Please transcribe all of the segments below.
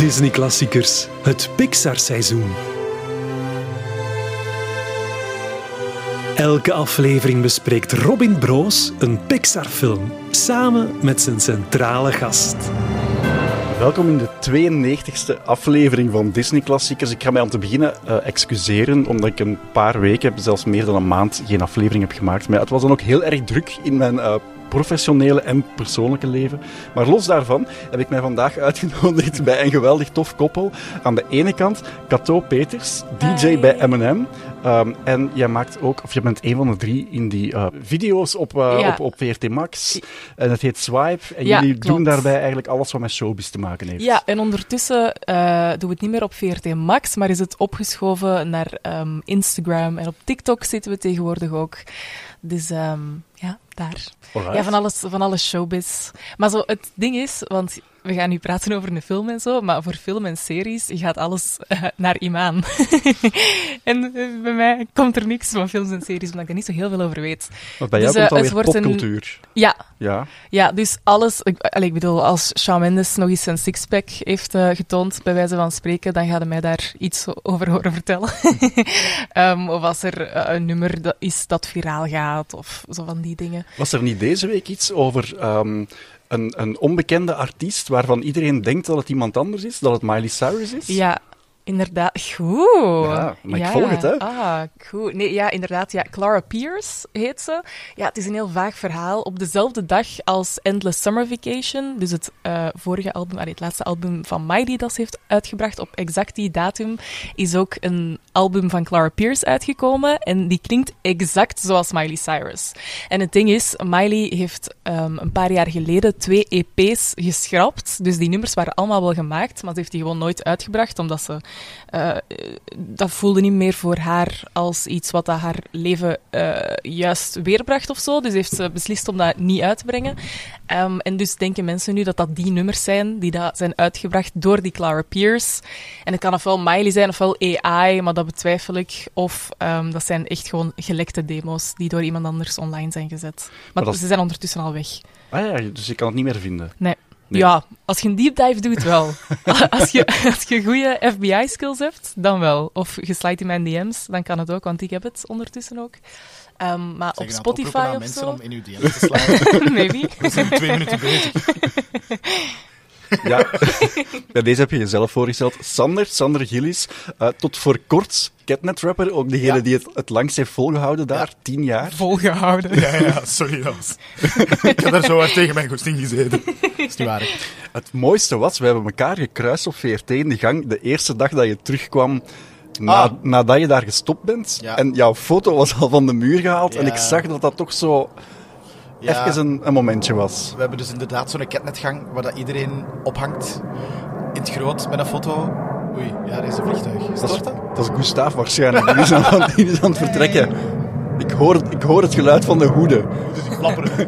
Disney-klassiekers, het Pixar-seizoen. Elke aflevering bespreekt Robin Broos een Pixar-film, samen met zijn centrale gast. Welkom in de 92e aflevering van Disney-klassiekers. Ik ga mij om te beginnen excuseren, omdat ik een paar weken, zelfs meer dan een maand, geen aflevering heb gemaakt. Maar het was dan ook heel erg druk in mijn professionele en persoonlijke leven. Maar los daarvan heb ik mij vandaag uitgenodigd bij een geweldig tof koppel. Aan de ene kant Cato Peters, DJ bij M&M. En jij maakt ook, of je bent een van de 3 in die video's op VRT Max. En het heet Swipe. En jullie doen daarbij eigenlijk alles wat met showbiz te maken heeft. Ja, en ondertussen doen we het niet meer op VRT Max, maar is het opgeschoven naar Instagram. En op TikTok zitten we tegenwoordig ook. Dus ja, daar. Alright. Ja, van alles showbiz. Maar zo, het ding is, want we gaan nu praten over een film en zo, maar voor film en series gaat alles naar Imaan. En bij mij komt er niks van films en series, omdat ik er niet zo heel veel over weet. Want bij jou komt alweer popcultuur. Ja, dus alles... Ik bedoel, als Shawn Mendes nog eens zijn sixpack heeft getoond, bij wijze van spreken, dan gaat hij mij daar iets over horen vertellen. Of als er een nummer is dat viraal gaat, of zo van die dingen. Was er niet deze week iets over... Een onbekende artiest waarvan iedereen denkt dat het iemand anders is, dat het Miley Cyrus is? Ja, inderdaad. Goed. Ja, maar ik volg het, hè. Ah, goed. Nee, ja, inderdaad. Ja, Clara Pierce heet ze. Ja, het is een heel vaag verhaal. Op dezelfde dag als Endless Summer Vacation, dus het vorige album, het laatste album van Miley dat ze heeft uitgebracht, op exact die datum, is ook een album van Clara Pierce uitgekomen. En die klinkt exact zoals Miley Cyrus. En het ding is, Miley heeft een paar jaar geleden 2 EP's geschrapt. Dus die nummers waren allemaal wel gemaakt, maar ze heeft die gewoon nooit uitgebracht, omdat ze... dat voelde niet meer voor haar als iets wat dat haar leven juist weerbracht of zo. Dus heeft ze beslist om dat niet uit te brengen. En dus denken mensen nu dat dat die nummers zijn die dat zijn uitgebracht door die Clara Pierce. En het kan ofwel Miley zijn ofwel AI, maar dat betwijfel ik. Of dat zijn echt gewoon gelekte demo's die door iemand anders online zijn gezet. Maar ze zijn ondertussen al weg. Ah ja, dus je kan het niet meer vinden. Nee. Ja, als je een deep dive doet, wel. Als je goede FBI-skills hebt, dan wel. Of je slijt in mijn DM's, dan kan het ook, want ik heb het ondertussen ook. Maar op Spotify of mensen zo... om in uw DM's te slaan. Maybe. We zijn 2 minuten bezig. Ja, bij deze heb je jezelf voorgesteld. Sander Gillis, tot voor kort Catnet-rapper, ook degene die het langst heeft volgehouden daar, 10 jaar. Volgehouden. Ja, sorry. Ik heb daar zo hard tegen mijn goesting gezeten. Dat is niet waar. Het mooiste was, we hebben elkaar gekruist op VRT in de gang de eerste dag dat je terugkwam nadat je daar gestopt bent. Ja. En jouw foto was al van de muur gehaald en ik zag dat dat toch zo... Ja, even een momentje was. We hebben dus inderdaad zo'n catnetgang waar dat iedereen ophangt in het groot met een foto. Oei, ja, er is een vliegtuig. Stort dat? Dat is Gustav waarschijnlijk. Die is aan het vertrekken. Ik hoor het geluid van de hoede. Dus ik flapperen.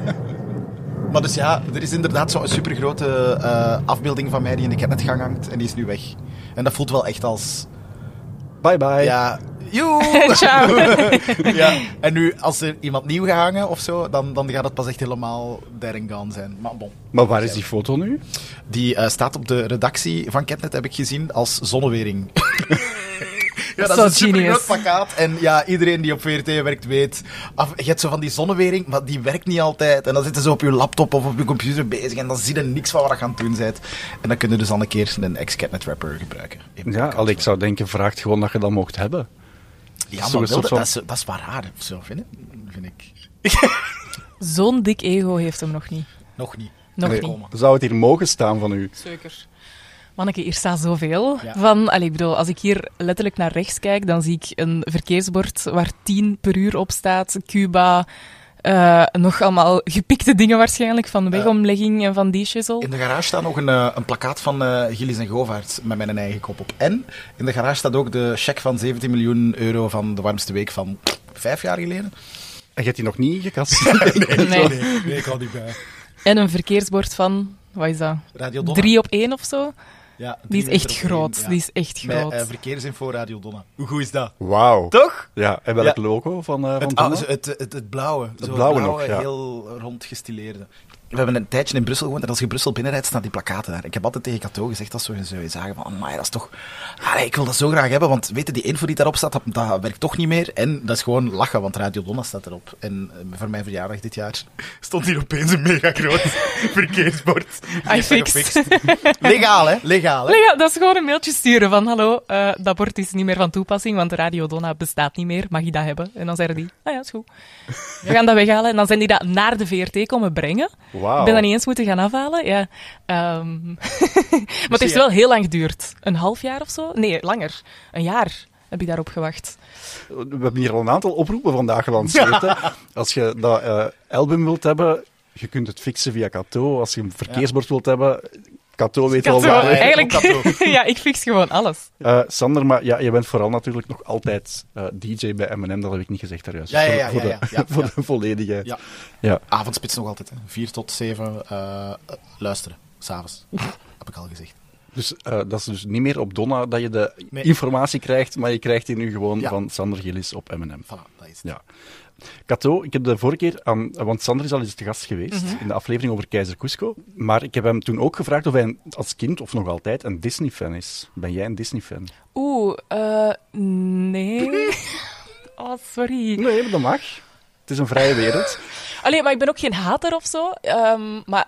Maar dus ja, er is inderdaad zo'n supergrote afbeelding van mij die in de catnetgang hangt en die is nu weg. En dat voelt wel echt als... Bye bye. Ja, joe! Ciao. Ja, en nu, als er iemand nieuw gaat hangen of zo, dan gaat het pas echt helemaal there and gone zijn. Maar bon. Maar waar is die foto nu? Die staat op de redactie van Catnet, heb ik gezien, als zonnewering. Ja, dat dat is is een genius. supergroot plakkaat. En ja, iedereen die op VRT werkt weet... Je hebt zo van die zonnewering, maar die werkt niet altijd. En dan zitten ze op je laptop of op je computer bezig en dan zie je niks van wat je aan het doen bent. En dan kun je dus al een keer een ex-Catnet-rapper gebruiken. Ja, ik zou denken, vraag gewoon dat je dat mocht hebben. Ja, Zo maar een soort van... dat is wel raar, of zo, vind ik. Zo'n dik ego heeft hem nog niet. Nog niet. Nog Nee, niet. zou het hier mogen staan van u? Zeker. Manneke, hier staat zoveel Ja. van. Ik bedoel, als ik hier letterlijk naar rechts kijk, dan zie ik een verkeersbord waar 10 per uur op staat. Cuba, nog allemaal gepikte dingen waarschijnlijk, van wegomlegging en van die shizzle. In de garage staat nog een plakkaat van Gillis en Govaert met mijn eigen kop op. En in de garage staat ook de cheque van 17 miljoen euro van de warmste week van 5 jaar geleden. En je hebt die nog niet ingekast? Nee. Ik hou die bij. En een verkeersbord van, wat is dat? Radio Donna. 3 op 1 of zo? Ja, Die is 3 echt meter op groot. 1, ja. Die is echt groot. Met verkeersinfo Radio Donna. Hoe goed is dat? Wauw. Toch? Ja, en welk Ja. logo van Het Donna? blauwe. Het blauwe nog, ja. Heel rond gestileerde. we hebben een tijdje in Brussel gewoond en als je Brussel binnenrijdt, staan die plakaten daar. Ik heb altijd tegen Cato gezegd, als we zo zagen van, maar dat is toch... ik wil dat zo graag hebben, want weet je, die info die daarop staat, dat werkt toch niet meer. En dat is gewoon lachen, want Radio Donna staat erop. En voor mijn verjaardag dit jaar stond hier opeens een mega groot verkeersbord. I fixed. Legaal, hè? Legaal, hè? Ja, dat is gewoon een mailtje sturen van hallo, dat bord is niet meer van toepassing, want Radio Donna bestaat niet meer. Mag je dat hebben? En dan zeiden die, ja, is goed. We gaan dat weghalen. En dan zijn die dat naar de VRT komen brengen. Wauw. Ik ben dat niet eens moeten gaan afhalen. Ja. Maar het heeft wel heel lang geduurd. Een half jaar of zo? Nee, langer. Een jaar heb ik daarop gewacht. We hebben hier al een aantal oproepen vandaag gelanceerd. Hè. Als je dat album wilt hebben, je kunt het fixen via Cato. Als je een verkeersbord wilt hebben, Cato weet wel waar. Eigenlijk, ja, ik fix gewoon alles. Sander, maar ja, je bent vooral natuurlijk nog altijd DJ bij M&M, dat heb ik niet gezegd daar juist. Voor de volledige... Ja. Avondspits nog altijd, hè. 4 tot 7 luisteren, s'avonds. Heb ik al gezegd. Dus dat is dus niet meer op Donna dat je de informatie krijgt, maar je krijgt die nu gewoon van Sander Gillis op M&M. Voilà, dat is het. Ja. Cato, ik heb de vorige keer want Sander is al eens te gast geweest in de aflevering over Keizer Cusco, maar ik heb hem toen ook gevraagd of hij als kind, of nog altijd, een Disney-fan is. Ben jij een Disney-fan? Nee. Oh, sorry. Nee, maar dat mag. Het is een vrije wereld. Allee, maar ik ben ook geen hater of zo. Maar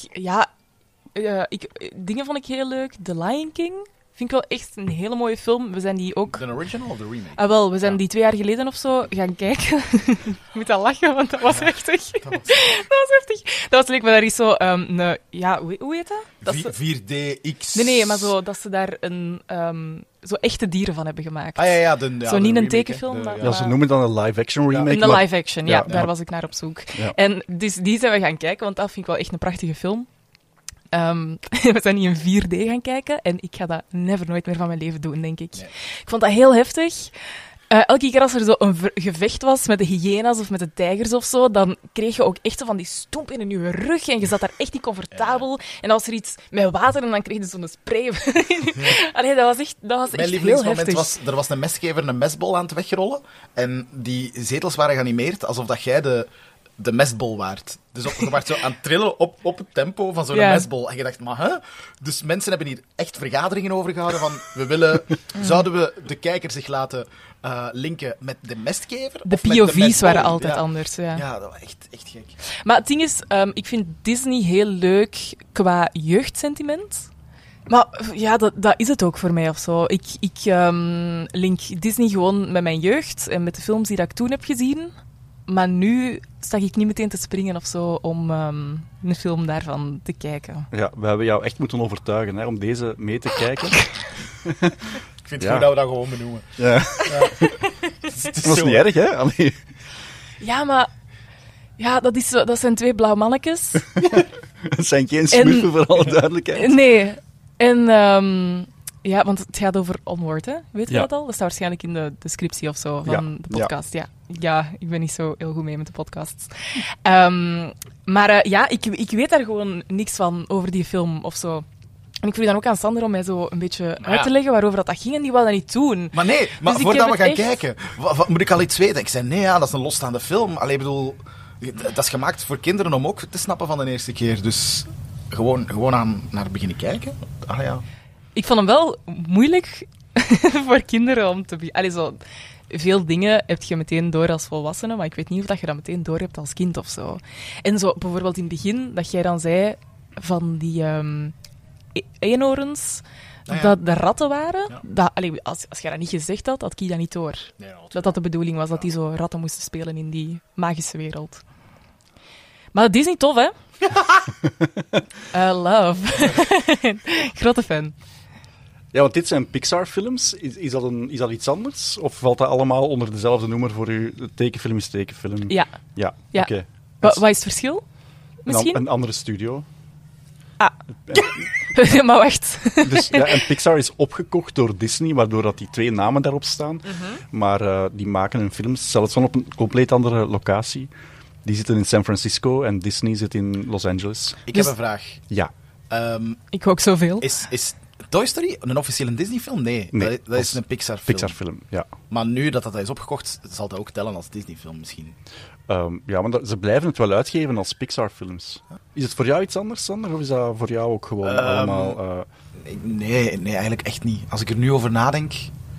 dingen vond ik heel leuk. The Lion King vind ik wel echt een hele mooie film. We zijn die ook... De original of de remake? We zijn die 2 jaar geleden of zo gaan kijken. Ik moet al lachen, want dat was heftig. Dat was heftig. Dat was leuk, maar daar is zo... hoe heet dat? 4DX. Nee, maar zo dat ze daar zo echte dieren van hebben gemaakt. Zo niet een tekenfilm. Ze noemen dan een live-action remake. Een live-action, daar was ik naar op zoek. Ja. En dus die zijn we gaan kijken, want dat vind ik wel echt een prachtige film. We zijn hier in 4D gaan kijken en ik ga dat nooit meer van mijn leven doen, denk ik. Nee. Ik vond dat heel heftig. Elke keer als er zo een gevecht was met de hyena's of met de tijgers of zo, dan kreeg je ook echt zo van die stoemp in je rug en je zat daar echt niet comfortabel. Ja. En dan was er iets met water en dan kreeg je zo'n spray. Allee, dat was echt heel heftig. Mijn lievelingsmoment was, er was een mesgever een mesbol aan het wegrollen en die zetels waren geanimeerd alsof dat jij de mestbol waard. Dus je werd zo aan het trillen op het tempo van zo'n mestbol. En je dacht, maar hè? Dus mensen hebben hier echt vergaderingen over gehouden van, zouden we de kijker zich laten linken met de mestgever? De POV's waren altijd anders. Ja, dat was echt gek. Maar het ding is, ik vind Disney heel leuk qua jeugdsentiment. Maar ja, dat is het ook voor mij of zo. Ik link Disney gewoon met mijn jeugd en met de films die dat ik toen heb gezien. Maar nu sta ik niet meteen te springen of zo om een film daarvan te kijken. Ja, we hebben jou echt moeten overtuigen om deze mee te kijken. Ik vind het goed dat we dat gewoon benoemen. Ja. Dat is niet erg, hè? Allee. Ja, maar... Ja, dat zijn 2 blauwe mannetjes. Dat zijn geen smurfen, voor alle duidelijkheid. Nee. En... ja, want het gaat over Onward, hè? Weet je dat al? Dat staat waarschijnlijk in de descriptie of zo van de podcast. Ja, ik ben niet zo heel goed mee met de podcasts. Maar ik weet daar gewoon niks van over die film of zo. En ik vroeg dan ook aan Sander om mij zo een beetje uit te leggen waarover dat ging en die wou dat niet doen. Maar nee, dus voordat we gaan kijken, moet ik al iets weten? Ik zei, nee, dat is een losstaande film. Allee, bedoel, dat is gemaakt voor kinderen om ook te snappen van de eerste keer. Dus gewoon aan naar beginnen kijken. Ik vond hem wel moeilijk voor kinderen om te... Allee, zo... Veel dingen heb je meteen door als volwassene, maar ik weet niet of dat je dat meteen door hebt als kind of zo. En zo bijvoorbeeld in het begin, dat jij dan zei van die eenhoorns, dat de ratten waren. Ja. Als jij dat niet gezegd had, had ik dat niet door. Nee, dat de bedoeling was, dat die zo ratten moesten spelen in die magische wereld. Maar dat is niet tof, hè? Love. Grote fan. Ja, want dit zijn Pixar-films. Is dat iets anders? Of valt dat allemaal onder dezelfde noemer voor u? Tekenfilm is tekenfilm? Ja. Oké. Wat is het verschil? Misschien? Een andere studio. Maar wacht. Dus, en Pixar is opgekocht door Disney, waardoor dat die 2 namen daarop staan. Maar die maken hun films zelfs van op een compleet andere locatie. Die zitten in San Francisco en Disney zit in Los Angeles. Ik heb een vraag. Ja. Ik ook zoveel. Is Toy Story, een officiële Disney-film? Nee, Nee, dat is een Pixar-film. Pixar-film, ja. Maar nu dat is opgekocht, zal dat ook tellen als Disney-film misschien. Ja, maar ze blijven het wel uitgeven als Pixar-films. Is het voor jou iets anders, Sander? Of is dat voor jou ook gewoon allemaal... Nee, eigenlijk echt niet. Als ik er nu over nadenk...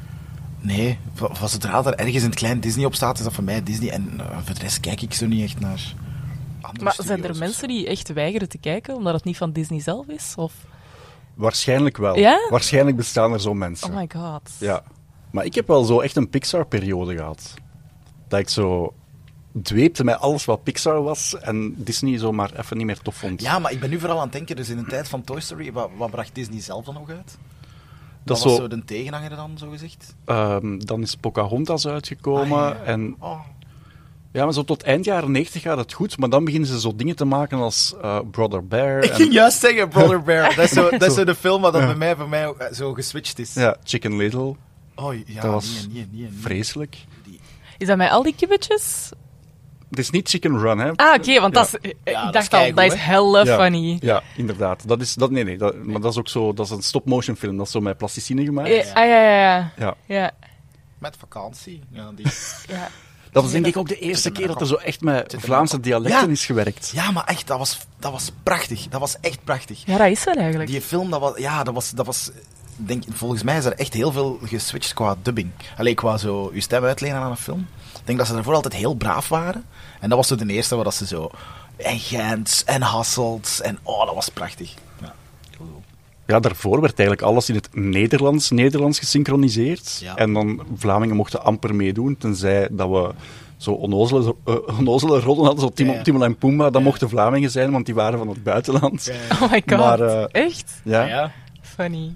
Nee, zodra er ergens in het klein Disney op staat, is dat voor mij Disney. En voor de rest kijk ik zo niet echt naar andere Maar zijn er studio's mensen die echt weigeren te kijken, omdat het niet van Disney zelf is? Of... Waarschijnlijk wel. Ja? Waarschijnlijk bestaan er zo mensen. Oh my god. Ja. Maar ik heb wel zo echt een Pixar-periode gehad. Dat ik zo dweepte met alles wat Pixar was en Disney zo maar even niet meer tof vond. Ja, maar ik ben nu vooral aan het denken, dus in de tijd van Toy Story, wat bracht Disney zelf dan nog uit? Dat Wat is was zo, zo de tegenhanger dan, zo gezegd? dan is Pocahontas uitgekomen. Ah, ja. En Oh. ja, maar zo tot eind jaren 90 gaat het goed, maar dan beginnen ze zo dingen te maken als Brother Bear. Ik ging juist zeggen, Brother Bear. Dat is zo de film wat dat bij mij ook, zo geswitcht is. Ja, Chicken Little. Oh, ja, Dat was nee. Vreselijk. Is dat met al die kibbetjes? Het is niet Chicken Run, hè. Ah, oké, want Ja. dat is... Ja, ik dat is dacht al, keigoed, dat is hè? hella Ja. funny. Ja, inderdaad. Maar dat is ook zo, dat is een stop-motion film. Dat is zo met plasticine gemaakt. Ja. Ja. Ja. Met vakantie. Ja, Ja. Dat was denk ik ook de eerste keer dat er zo echt met Vlaamse dialecten Ja. is gewerkt. ja, maar echt, dat was prachtig. Dat was echt prachtig. Ja, dat is wel eigenlijk. Die film, dat was volgens mij is er echt heel veel geswitcht qua dubbing. Alleen qua zo je stem uitlenen aan een film. Ik denk dat ze daarvoor altijd heel braaf waren. En dat was zo de eerste waar dat ze zo... En Gens, en Hasselt, en dat was prachtig. Ja, heel goed. Ja, daarvoor werd eigenlijk alles in het Nederlands gesynchroniseerd. Ja. En dan Vlamingen mochten amper meedoen, tenzij dat we zo onnozele rollen hadden, zo Ja. Timon en Pumbaa. Dat mochten Vlamingen zijn, want die waren van het buitenland. Oh my god. Maar, Echt? Ja. Funny.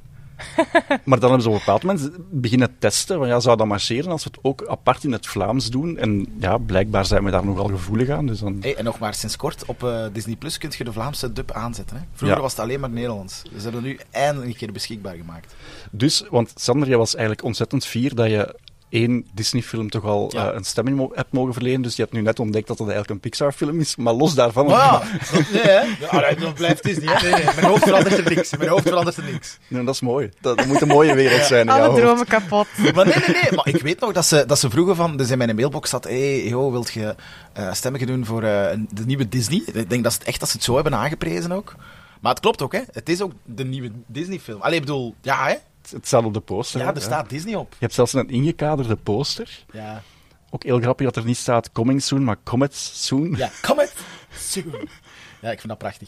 Maar dan hebben ze op een bepaald moment beginnen testen. Van, ja, zou dat marcheren als we het ook apart in het Vlaams doen? En ja, blijkbaar zijn we daar nogal gevoelig aan. Dus dan... Hey, en nog maar sinds kort, op Disney Plus kun je de Vlaamse dub aanzetten. Hè? Vroeger Ja. was het alleen maar Nederlands. Ze hebben het nu eindelijk een keer beschikbaar gemaakt. Dus, want Sander, jij was eigenlijk ontzettend fier dat je 1 Disney-film toch al Ja. een stemming hebt mogen verlenen. Dus je hebt nu net ontdekt dat het eigenlijk een Pixar-film is. Maar los daarvan... Nee, hè? Ja, dat blijft Disney. Hè? Nee. Mijn hoofd verandert er niks. Nee, dat is mooi. Dat moet een mooie wereld zijn in jouw Alle hoofd. dromen kapot. Maar nee. Maar ik weet nog dat ze vroegen van... Dus in mijn mailbox zat... wilt je stemmen doen voor de nieuwe Disney? Ik denk dat ze het zo hebben aangeprezen ook. Maar het klopt ook, hè. Het is ook de nieuwe Disney-film. Allee, ik bedoel... Ja, hè. Het staat op de poster. Ja, hè. er staat Disney op. Je hebt zelfs een ingekaderde poster. Ja. Ook heel grappig dat er niet staat coming soon, maar comet soon. Ja, come it soon. Ja, ik vind dat prachtig.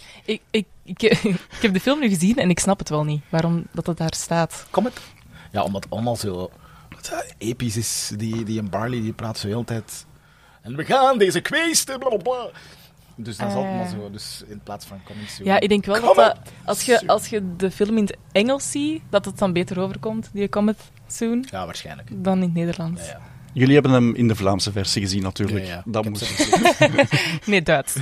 Ik heb de film nu gezien en ik snap het wel niet, waarom dat het daar staat. Come it. Ja, omdat het allemaal zo episch is. Die en Barley, die praat zo de hele tijd... En we gaan deze kweesten, blablabla. Dus dat is allemaal zo. Dus in plaats van coming soon. Ja, ik denk wel dat, Come dat als je de film in het Engels ziet, dat het dan beter overkomt, die Comet Soon, Ja, waarschijnlijk. dan in het Nederlands. Ja. Jullie hebben hem in de Vlaamse versie gezien, natuurlijk. Ja. Dat Ik moet. heb Nee, Duits.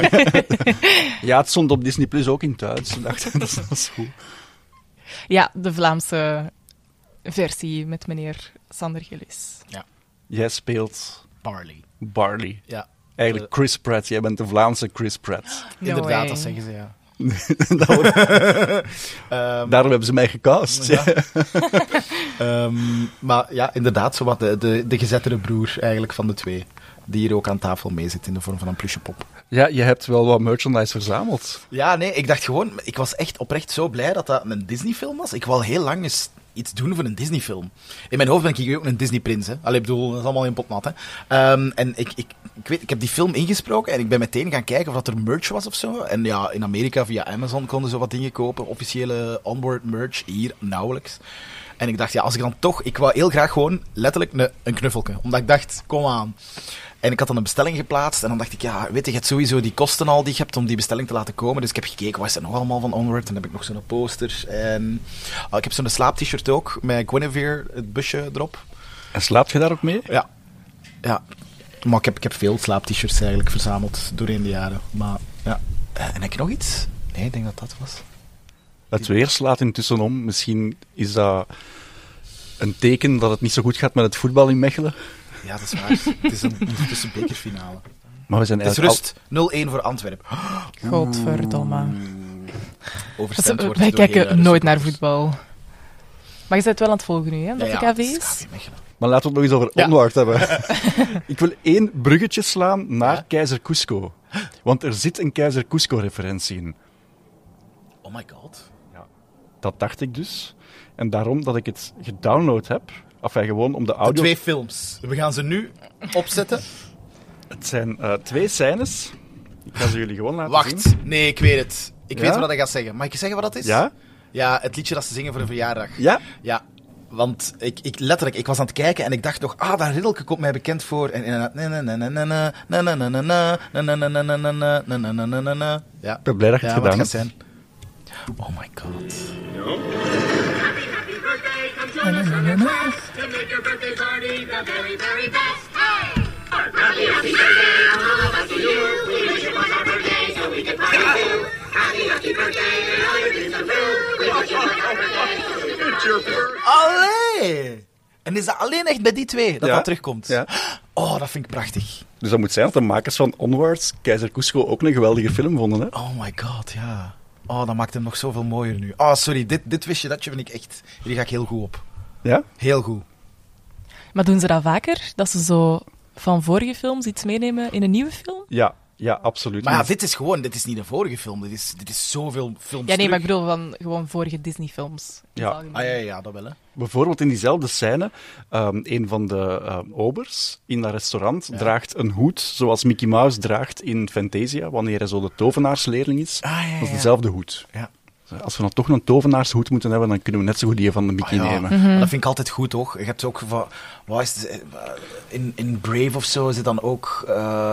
Ja, het stond op Disney Plus ook in Duits. Ik dacht, dat is goed. Ja, de Vlaamse versie met meneer Sander Gillis. Jij speelt Barley. Barley. Ja. Eigenlijk Chris Pratt. Jij bent de Vlaamse Chris Pratt. No Inderdaad, way. dat zeggen ze, ja. Daarom hebben ze mij gecast. Ja. Maar ja, inderdaad, zo wat de gezettere broer eigenlijk van de twee. Die hier ook aan tafel mee zit in de vorm van een plusje pop. Ja, je hebt wel wat merchandise verzameld. Ja, nee, ik dacht gewoon... Ik was echt oprecht zo blij dat dat een Disney-film was. Ik wil heel lang eens iets doen voor een Disney-film. In mijn hoofd ben ik ook een Disney-prins, hè. Allee, ik bedoel, dat is allemaal in potnat, hè. En ik weet, ik heb die film ingesproken en ik ben meteen gaan kijken of dat er merch was of zo. En ja, in Amerika via Amazon konden ze wat dingen kopen. Officiële onboard merch, hier nauwelijks. En ik dacht, ja, als ik dan toch... Ik wou heel graag gewoon letterlijk een knuffelke. Omdat ik dacht, kom aan. En ik had dan een bestelling geplaatst en dan dacht ik, ja, weet je hebt sowieso die kosten al die je hebt om die bestelling te laten komen. Dus ik heb gekeken, wat is er nog allemaal van Onward? En dan heb ik nog zo'n poster. En ik heb zo'n slaap-t-shirt ook, met Guinevere, het busje erop. En slaapt je daar ook mee? Ja. Ja. Maar ik heb veel slaap-t-shirts eigenlijk verzameld doorheen de jaren. Maar ja. En heb ik nog iets? Nee, ik denk dat dat was. Het weer slaat intussen om. Misschien is dat een teken dat het niet zo goed gaat met het voetbal in Mechelen. Ja, dat is waar. Het is een bekerfinale. Maar we zijn Het is eigenlijk rust 0-1 voor Antwerpen. Godverdomme. overstemd wordt. Wij door heel kijken luide nooit naar supporters. voetbal. Maar je bent het wel aan het volgen nu, hè? Met de dat KV's? is KV Mechelen. Maar laten we het nog eens over Onward hebben. Ik wil 1 bruggetje slaan naar Keizer Cusco. Want er zit een Keizer Cusco-referentie in. Oh my god. Dat dacht ik dus. En daarom dat ik het gedownload heb. Enfin, gewoon om de De audio... 2 films. We gaan ze nu opzetten. Het zijn 2 scènes. Ik ga ze jullie gewoon laten Wacht. zien. Nee, ik weet het. Ik Ja? weet wat hij gaat zeggen. Mag ik je zeggen wat dat is? Ja? Ja, het liedje dat ze zingen voor een verjaardag. Ja? Ja. Want ik was aan het kijken en ik dacht nog, dat riddelke komt mij bekend voor. En ja. Ik ben blij dat je het Ja, wat gedaan gaat hebt. zijn? Oh my god. To make your birthday party the very, very best. Hey! Happy, happy birthday, all of us to you. We wish it was our birthday so we could party too. Happy, happy birthday, and all your dreams come true. We wish it was our birthday so we could party too. Allee! En is dat alleen echt bij die 2 dat Ja. dat terugkomt? Ja. Oh, dat vind ik prachtig. Dus dat moet zijn dat de makers van Onwards Keizer Cusco ook een geweldige film vonden. Hè? Oh my god, ja. Oh, dat maakt hem nog zoveel mooier nu. Oh, sorry, dit wistje, datje vind ik echt... Hier ga ik heel goed op. Ja? Heel goed. Maar doen ze dat vaker? Dat ze zo van vorige films iets meenemen in een nieuwe film? Ja, absoluut. Maar ja, dit is niet een vorige film. Dit is zoveel films Ja, nee, maar terug. ik bedoel van gewoon vorige Disney-films. in Ja. het algemeen. Ja, dat wel, hè. Bijvoorbeeld in diezelfde scène, een van de obers in dat restaurant draagt een hoed zoals Mickey Mouse draagt in Fantasia, wanneer hij zo de tovenaarsleerling is. Dat is dezelfde hoed. Ja. Als we dan toch een tovenaarshoed moeten hebben, dan kunnen we net zo goed die van de Mickey Ja. nemen. Maar dat vind ik altijd goed, toch? Je hebt ook van... Wat is het, in Brave of zo zit dan ook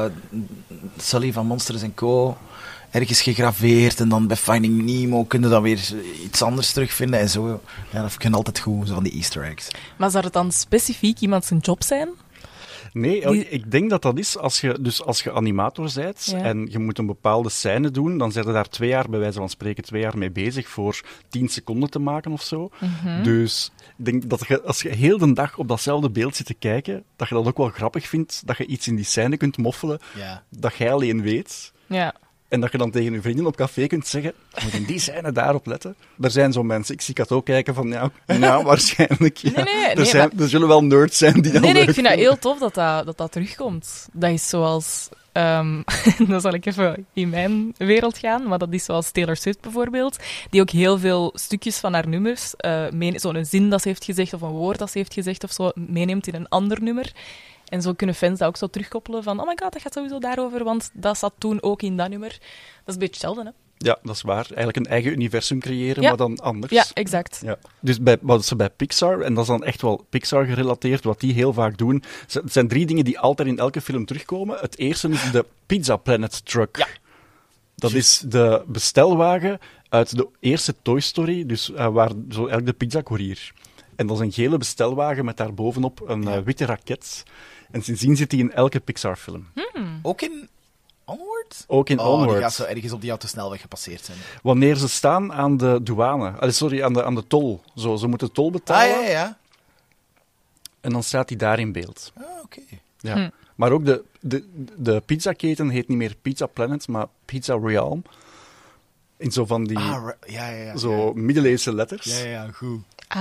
Sully van Monsters Co. ergens gegraveerd. En dan bij Finding Nemo kun je dan weer iets anders terugvinden. En zo. Ja, dat vind ik altijd goed, zo van die Easter eggs. Maar zou het dan specifiek iemand zijn job zijn? Nee, Die- ik denk dat dat is als je animator bent Ja. en je moet een bepaalde scène doen, dan zijn je daar 2 jaar, bij wijze van spreken, 2 jaar mee bezig voor 10 seconden te maken of zo. Dus ik denk dat als je heel de dag op datzelfde beeld zit te kijken, dat je dat ook wel grappig vindt, dat je iets in die scène kunt moffelen Ja. dat jij alleen weet. Ja. En dat je dan tegen je vrienden op café kunt zeggen, je moet in die scène daarop letten. Er zijn zo mensen, ik zie het ook kijken van, ja waarschijnlijk. Ja. Nee, Er zullen wel nerds zijn die dat Nee, leuk ik vind dat vinden. heel tof dat terugkomt. Dat is zoals... dan zal ik even in mijn wereld gaan, maar dat is zoals Taylor Swift bijvoorbeeld, die ook heel veel stukjes van haar nummers, zo'n zin dat ze heeft gezegd of een woord dat ze heeft gezegd of zo, meeneemt in een ander nummer. En zo kunnen fans dat ook zo terugkoppelen van oh my god, dat gaat sowieso daarover, want dat zat toen ook in dat nummer. Dat is een beetje hetzelfde, hè? Ja, dat is waar. Eigenlijk een eigen universum creëren, Ja. maar dan anders. Ja, exact. Ja. Dus wat ze bij Pixar, en dat is dan echt wel Pixar gerelateerd, wat die heel vaak doen, het zijn 3 dingen die altijd in elke film terugkomen. Het eerste is de Pizza Planet Truck. Ja. Dat is de bestelwagen uit de eerste Toy Story, dus waar zo eigenlijk de pizzacourier. En dat is een gele bestelwagen met daarbovenop een witte raket. En sindsdien zit die in elke Pixar-film. Ook in Onward? Ook in Die Onward. gaat zo ergens op die autosnelweg gepasseerd zijn. Wanneer ze staan aan de douane, aan de tol. Zo, ze moeten tol betalen. Ja. En dan staat hij daar in beeld. Oké. Ja. Maar ook de pizzaketen heet niet meer Pizza Planet, maar Pizza Realm. In zo van die Ja. zo middeleeuwse letters. Ja, goed.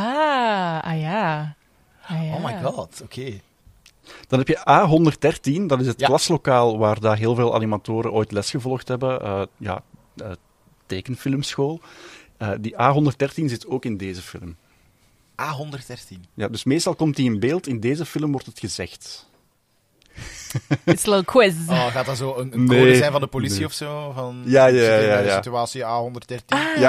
Ja. Oh my god, oké. Dan heb je A113, dat is het Ja. klaslokaal waar dat heel veel animatoren ooit les gevolgd hebben. Tekenfilmschool. Die A113 zit ook in deze film. A113. Ja, dus meestal komt die in beeld, in deze film wordt het gezegd. It's a little quiz. Oh, gaat dat zo een Nee. code zijn van de politie Nee. of zo? Van, Ja. zit in de situatie A113.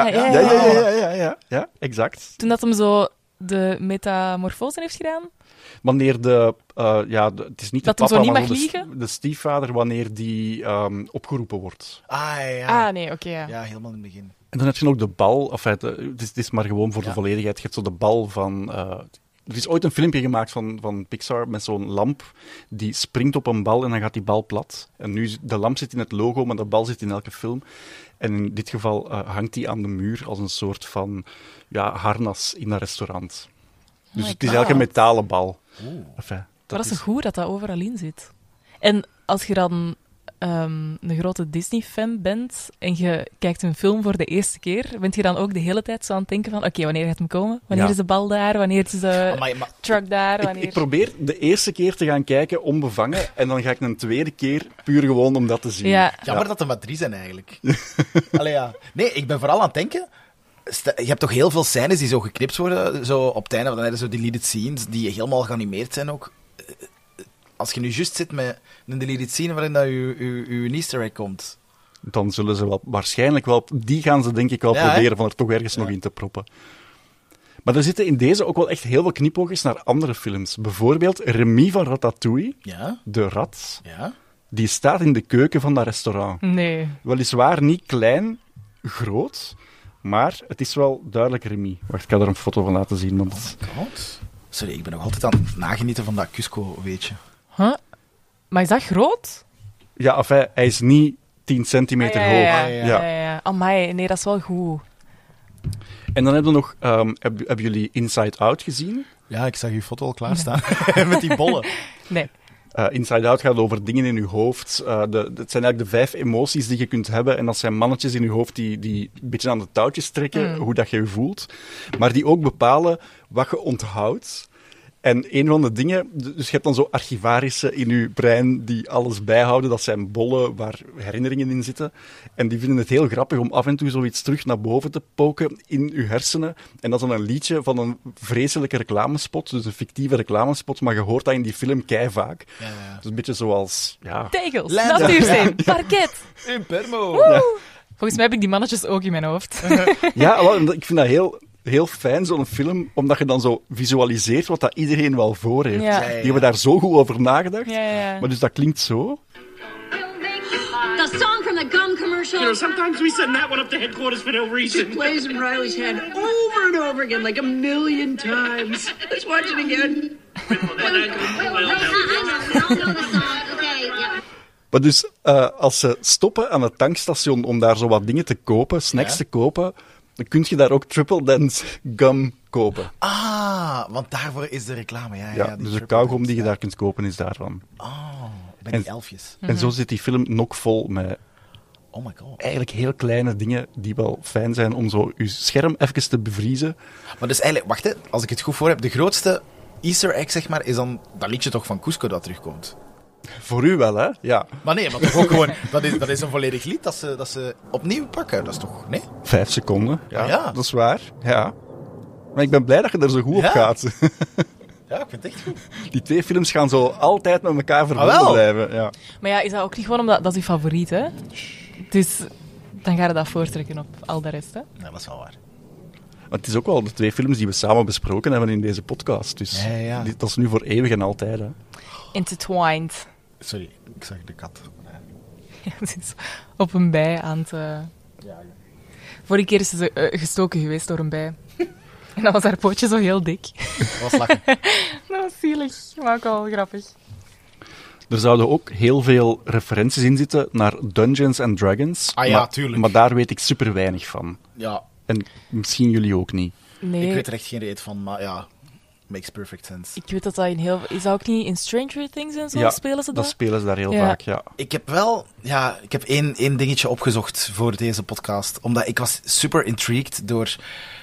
Ja, exact. Toen dat hem zo de metamorfose heeft gedaan. Wanneer het is niet Dat de hem zo papa, niet maar mag zo liegen? de stiefvader, wanneer die opgeroepen wordt. Ja. Nee, oké, ja. Ja, helemaal in het begin. En dan heb je nog de bal, het is maar gewoon voor de volledigheid, je hebt zo de bal van... er is ooit een filmpje gemaakt van Pixar met zo'n lamp die springt op een bal en dan gaat die bal plat. En nu, de lamp zit in het logo, maar de bal zit in elke film. En in dit geval hangt die aan de muur als een soort van harnas in een restaurant. Dus my het is God. eigenlijk een metalen bal. Enfin, Maar dat is zo goed dat dat overal in zit. En als je dan een grote Disney-fan bent en je kijkt een film voor de eerste keer, bent je dan ook de hele tijd zo aan het denken van oké, wanneer gaat hem komen? Wanneer Ja. is de bal daar? Wanneer is de Amai, maar truck daar? Wanneer... Ik probeer de eerste keer te gaan kijken onbevangen en dan ga ik een tweede keer puur gewoon om dat te zien. Ja. jammer dat er maar 3 zijn eigenlijk. Allee, ja. Nee, ik ben vooral aan het denken... Je hebt toch heel veel scènes die zo geknipt worden, zo op het einde, want dan hebben zo deleted scenes, die helemaal geanimeerd zijn ook. Als je nu juist zit met een deleted scene waarin dat je Easter egg komt. Dan zullen ze waarschijnlijk wel... Die gaan ze denk ik wel Ja, proberen van er toch ergens nog in te proppen. Maar er zitten in deze ook wel echt heel veel knipoogjes naar andere films. Bijvoorbeeld Remy van Ratatouille, Ja, de rat, ja. die staat in de keuken van dat restaurant. Nee. Weliswaar niet klein, groot, maar het is wel duidelijk Remy. Wacht, ik ga er een foto van laten zien. Want... God. Sorry, ik ben nog altijd aan het nagenieten van dat Cusco, weet je. Huh? Maar is dat groot? Ja, enfin, hij is niet 10 centimeter ja, hoog. ja, ja. ja. Amai, nee, dat is wel goed. En dan hebben we nog... hebben jullie Inside Out gezien? Ja, ik zag uw foto al klaarstaan. Met die bollen. Nee. Inside Out gaat over dingen in je hoofd. Het zijn eigenlijk de 5 emoties die je kunt hebben. En dat zijn mannetjes in je hoofd die een beetje aan de touwtjes trekken, hoe dat je je voelt. Maar die ook bepalen wat je onthoudt. En een van de dingen... Dus je hebt dan zo archivarissen in je brein die alles bijhouden. Dat zijn bollen waar herinneringen in zitten. En die vinden het heel grappig om af en toe zoiets terug naar boven te poken in je hersenen. En dat is dan een liedje van een vreselijke reclamespot. Dus een fictieve reclamespot. Maar je hoort dat in die film keivaak. Ja, ja. Dus een beetje zoals... Ja, Tegels, Lijnen. natuursteen, parket. Impermo. Volgens mij heb ik die mannetjes ook in mijn hoofd. ja wel, ik vind dat heel fijn, zo'n film, omdat je dan zo visualiseert wat dat iedereen wel voor heeft. Ja. Die hebben daar zo goed over nagedacht. Ja. Maar dus dat klinkt zo. The song from the gum commercial. You know, sometimes we send that one up to headquarters for no reason. Plays in Riley's head over and over again, like a million times. Let's watch it again. We all know the song. Okay, yeah. Maar dus, als ze stoppen aan het tankstation om daar zo wat dingen te kopen, snacks te kopen, dan kun je daar ook Triple Dent gum kopen. Ah, want daarvoor is de reclame. Ja, Ja, die dus de Triple kauwgom Dent, die je ja. daar kunt kopen is daarvan. Bij die elfjes. En zo zit die film nokvol met Oh my god. eigenlijk heel kleine dingen die wel fijn zijn om zo je scherm even te bevriezen. Maar dus eigenlijk, wacht hè, als ik het goed voor heb, de grootste Easter egg, zeg maar, is dan dat liedje toch van Cusco dat terugkomt. Voor u wel, hè? Ja. Maar nee, maar toch ook gewoon, dat is een volledig lied dat ze opnieuw pakken. Dat is toch, nee? 5 seconden. Ja, Ja. dat is waar. Ja. Maar ik ben blij dat je er zo goed op Ja. gaat. Ja, ik vind het echt goed. Die 2 films gaan zo altijd met elkaar verbonden wel? blijven. Ja. Maar ja, is dat ook niet gewoon omdat dat is je favoriet, hè? Dus dan ga je dat voortrekken op al de rest, hè? Ja, dat is wel waar. Maar het is ook wel de 2 films die we samen besproken hebben in deze podcast. Dus Ja. dat is nu voor eeuwig en altijd. Hè. Intertwined. Sorry, ik zag de kat. Ja, het is op een bij aan het... Vorige keer is ze gestoken geweest door een bij. En dan was haar pootje zo heel dik. Dat was lachen. Dat was zielig, maar ook wel grappig. Er zouden ook heel veel referenties in zitten naar Dungeons and Dragons. Ah ja, maar, tuurlijk. Maar daar weet ik super weinig van. Ja, En misschien jullie ook niet. Nee, ik weet er echt geen reet van, maar ja, makes perfect sense. ik weet dat dat in heel... Is dat ook niet in Stranger Things en zo? Ja, Spelen ze dat dat? spelen ze daar heel Ja. vaak, ja. Ik heb wel, ja, ik heb één dingetje opgezocht voor deze podcast. Omdat ik was super intrigued door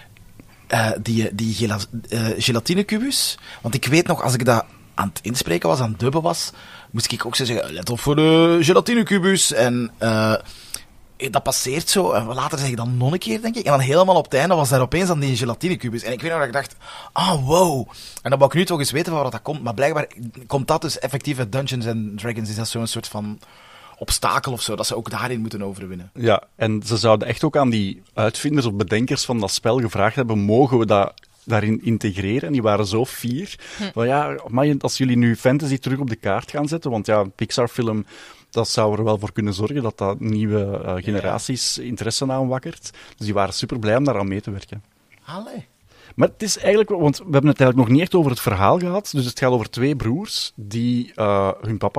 die gelatinekubus. Want ik weet nog, als ik dat aan het inspreken was, aan het dubben was, moest ik ook zo zeggen, let op voor de gelatinekubus. En dat passeert zo. En later zeg ik dan nog een keer, denk ik. En dan helemaal op het einde was daar opeens dan die gelatinekubus. En ik weet nog dat ik dacht, wow. En dan wou ik nu toch eens weten van wat dat komt. Maar blijkbaar komt dat dus effectief uit Dungeons and Dragons. Is dat zo'n soort van obstakel of zo, dat ze ook daarin moeten overwinnen. Ja, en ze zouden echt ook aan die uitvinders of bedenkers van dat spel gevraagd hebben, mogen we dat daarin integreren? En die waren zo fier. Van ja, maar als jullie nu fantasy terug op de kaart gaan zetten, want ja, een Pixar-film, dat zou er wel voor kunnen zorgen dat dat nieuwe generaties interesse aanwakkert. Dus die waren super blij om daaraan mee te werken. Allee. Maar het is eigenlijk, want we hebben het eigenlijk nog niet echt over het verhaal gehad. Dus het gaat over 2 broers die hun papa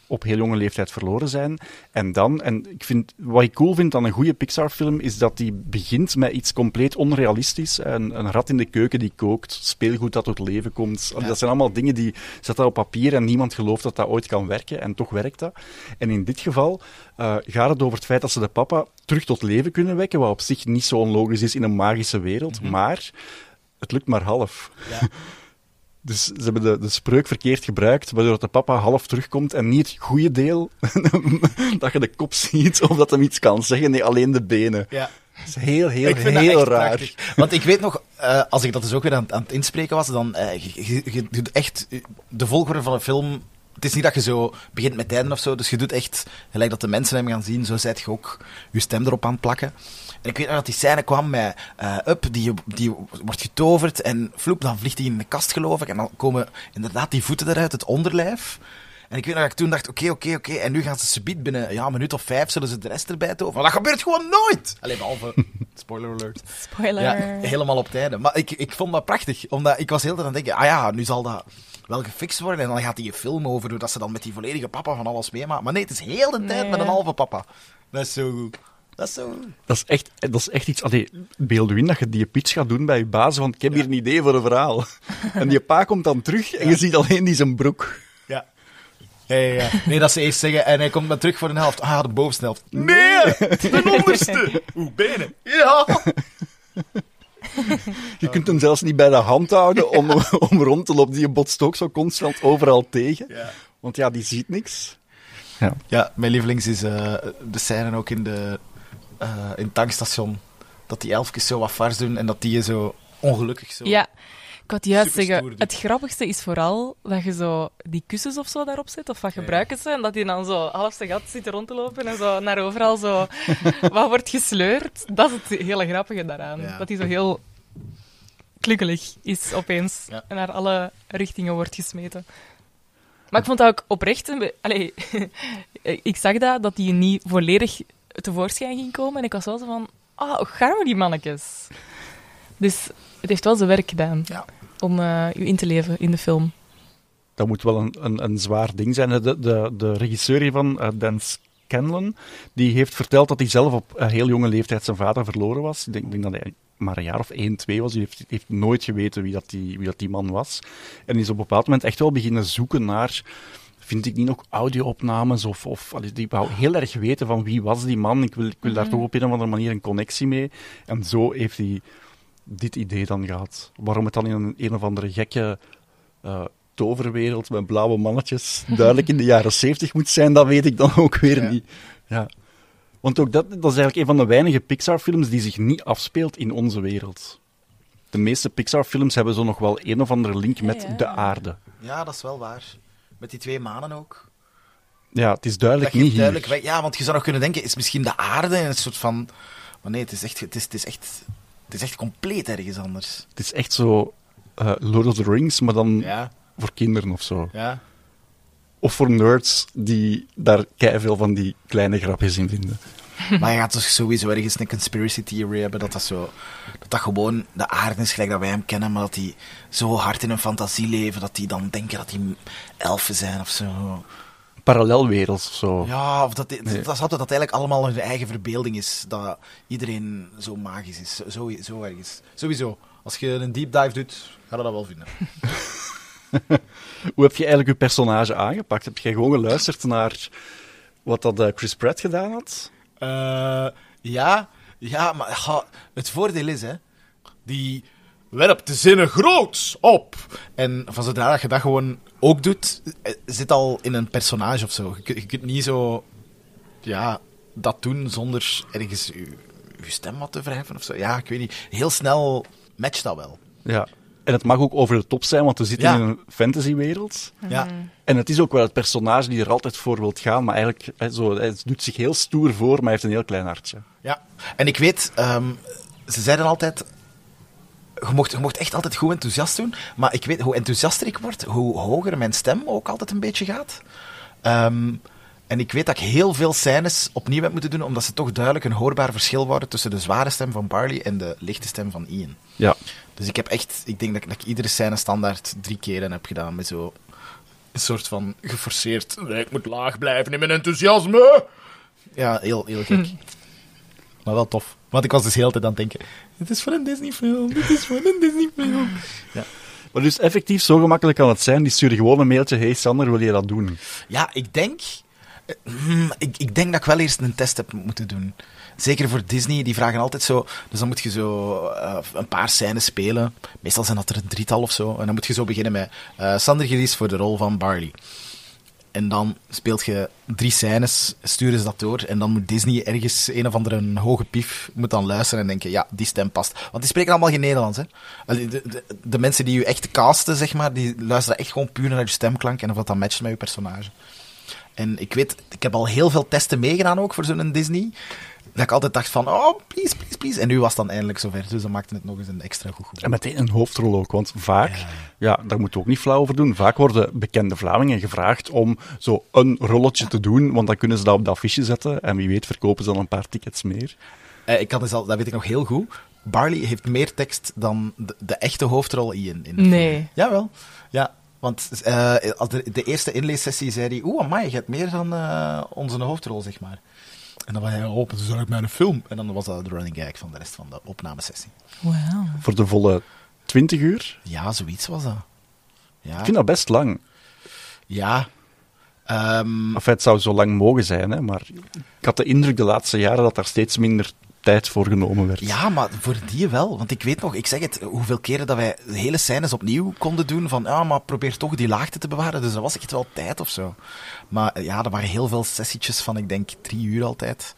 op heel jonge leeftijd verloren zijn. En wat ik cool vind aan een goede Pixar-film, is dat die begint met iets compleet onrealistisch. Een rat in de keuken die kookt, speelgoed dat tot leven komt. Ja. Dat zijn allemaal dingen die zetten op papier en niemand gelooft dat dat ooit kan werken. En toch werkt dat. En in dit geval gaat het over het feit dat ze de papa terug tot leven kunnen wekken, wat op zich niet zo onlogisch is in een magische wereld. Maar het lukt maar half. Ja. Dus ze hebben de spreuk verkeerd gebruikt, waardoor de papa half terugkomt en niet het goede deel, dat je de kop ziet of dat hem iets kan zeggen, nee, alleen de benen. Ja. Dat is heel Ik vind dat heel echt raar. prachtig. Want ik weet nog, als ik dat dus ook weer aan het inspreken was, dan je doet echt de volgorde van een film. Het is niet dat je zo begint met tijden of zo, dus je doet echt, gelijk dat de mensen hem gaan zien, zo zet je ook je stem erop aan het plakken. En ik weet nog dat die scène kwam met die wordt getoverd en vloep, dan vliegt hij in de kast, geloof ik, en dan komen inderdaad die voeten eruit, het onderlijf. En ik weet nog dat ik toen dacht, oké, en nu gaan ze subiet binnen een minuut of 5 zullen ze de rest erbij toveren. Maar dat gebeurt gewoon nooit! Alleen behalve, spoiler alert. Spoiler. Ja, helemaal op tijden. Maar ik vond dat prachtig, omdat ik was heel de tijd aan het denken, nu zal dat wel gefixt worden en dan gaat die film over hoe dat ze dan met die volledige papa van alles meemaken. Maar nee, het is heel de tijd met een halve papa. Dat is zo goed. Dat is echt iets... Allee, beeld u in dat je die pitch gaat doen bij je baas, want ik heb hier een idee voor een verhaal. En die pa komt dan terug en je ziet alleen die zijn broek. Ja. Ja. Nee, dat ze eerst zeggen, en hij komt maar terug voor een helft. Ah, de bovenste helft. Nee, de onderste. Oeh, benen. Ja. Je kunt hem zelfs niet bij de hand houden om rond te lopen. Die botst ook zo constant overal tegen. Ja. Want ja, die ziet niks. Ja, mijn lievelings is de scène ook in het tankstation. Dat die elfjes zo wat vars doen en dat die je zo ongelukkig zo... Ja, ik had juist Super zeggen, stoer. het grappigste is vooral dat je zo die kussens of zo daarop zet, of wat gebruiken ze, en dat hij dan zo half zijn gat zit rond te lopen en zo naar overal zo wat wordt gesleurd. Dat is het hele grappige daaraan. Ja. Dat hij zo heel klukkelig is opeens Ja. en naar alle richtingen wordt gesmeten. Maar ik vond dat ook oprecht... Allee, ik zag dat die niet volledig tevoorschijn ging komen en ik was wel zo van... Oh, garme die mannetjes. Dus het heeft wel zijn werk gedaan om u in te leven in de film. Dat moet wel een zwaar ding zijn. De regisseur hiervan, Dan Scanlon, die heeft verteld dat hij zelf op een heel jonge leeftijd zijn vader verloren was. Ik denk dat hij maar een jaar of 1, 2 was. Hij heeft nooit geweten wie dat die man was. En is op een bepaald moment echt wel beginnen zoeken naar... Vind ik niet nog audio-opnames die wou heel erg weten van wie was die man. Ik wil daar toch op een of andere manier een connectie mee. En zo heeft hij dit idee dan gehad. Waarom het dan in een of andere gekke toverwereld met blauwe mannetjes duidelijk in de jaren 70 moet zijn, dat weet ik dan ook weer niet. Ja. Want ook dat is eigenlijk een van de weinige Pixar-films die zich niet afspeelt in onze wereld. De meeste Pixar-films hebben zo nog wel een of andere link met de aarde. Ja, dat is wel waar. Met die 2 manen ook. Ja, het is duidelijk Dat niet geeft duidelijk hier. weg. Ja, want je zou nog kunnen denken, is misschien de aarde een soort van... Maar nee, het is echt compleet ergens anders. Het is echt zo Lord of the Rings, maar dan Ja. voor kinderen of zo. Ja. Of voor nerds die daar keiveel van die kleine grapjes in vinden. Maar je gaat dus sowieso ergens een conspiracy theory hebben dat gewoon de aarde is gelijk dat wij hem kennen, maar dat die zo hard in een fantasie leven, dat die dan denken dat die elfen zijn of zo. Parallelwereld of zo. Ja, of dat is altijd dat eigenlijk allemaal hun eigen verbeelding is, dat iedereen zo magisch is, zo ergens. Sowieso, als je een deep dive doet, ga je dat wel vinden. Hoe heb je eigenlijk je personage aangepakt? Heb jij gewoon geluisterd naar wat dat Chris Pratt gedaan had? Ja, maar het voordeel is, hè, die werpt de zinnen groots op. En van zodra dat je dat gewoon ook doet, zit al in een personage of zo. Je kunt niet zo dat doen zonder ergens je stem wat te verheffen of zo. Ja, ik weet niet. Heel snel matcht dat wel. Ja. En het mag ook over de top zijn, want we zitten in een fantasywereld. Ja. En het is ook wel het personage die er altijd voor wilt gaan, maar eigenlijk hij doet zich heel stoer voor, maar hij heeft een heel klein hartje. Ja. En ik weet, ze zeiden altijd... Je mocht echt altijd goed enthousiast doen, maar ik weet, hoe enthousiaster ik word, hoe hoger mijn stem ook altijd een beetje gaat. En ik weet dat ik heel veel scènes opnieuw heb moeten doen, omdat ze toch duidelijk een hoorbaar verschil waren tussen de zware stem van Barley en de lichte stem van Ian. Ja. Dus ik denk dat ik iedere scène standaard 3 keer heb gedaan, met zo een soort van geforceerd... Ik moet laag blijven in mijn enthousiasme. Ja, heel gek. Maar wel tof. Want ik was dus de hele tijd aan het denken... Dit is voor een Disney-film. Ja. Maar dus effectief, zo gemakkelijk kan het zijn. Die sturen gewoon een mailtje. Hey Sander, wil je dat doen? Ja, ik denk dat ik wel eerst een test heb moeten doen. Zeker voor Disney, die vragen altijd zo... Dus dan moet je zo een paar scènes spelen. Meestal zijn dat er een drietal of zo. En dan moet je zo beginnen met... Sander Gillies voor de rol van Barley. En dan speelt je 3 scènes, sturen ze dat door. En dan moet Disney ergens een of andere hoge pief moet dan luisteren en denken... Ja, die stem past. Want die spreken allemaal geen Nederlands, hè. De mensen die je echt casten, zeg maar, die luisteren echt gewoon puur naar je stemklank en of dat matcht met je personage. En ik heb al heel veel testen meegedaan ook voor zo'n Disney... Dat ik altijd dacht van, oh, please. En nu was het dan eindelijk zover. Dus dan maakte het nog eens een extra goed. En meteen een hoofdrol ook. Want vaak, ja, daar moeten we ook niet flauw over doen, vaak worden bekende Vlamingen gevraagd om zo een rolletje te doen, want dan kunnen ze dat op dat affiche zetten. En wie weet verkopen ze dan een paar tickets meer. Dat weet ik nog heel goed. Barley heeft meer tekst dan de echte hoofdrol in de Nee. film. Jawel. Ja. Want als de eerste inleessessie zei hij... Amai, je hebt meer dan onze hoofdrol, zeg maar. En dan was hij open, dus uit mijn film. En dan was dat de running gag van de rest van de opnamesessie. Wauw. Voor de volle 20 uur? Ja, zoiets was dat. Ja. Ik vind dat best lang. Ja. Enfin, het zou zo lang mogen zijn, hè, maar ik had de indruk de laatste jaren dat daar steeds minder tijd voor genomen werd. Ja, maar voor die wel. Want ik weet nog, ik zeg het, hoeveel keren dat wij de hele scènes opnieuw konden doen van, maar probeer toch die laagte te bewaren. Dus dat was echt wel tijd of zo. Maar ja, er waren heel veel sessietjes van, ik denk, 3 uur altijd.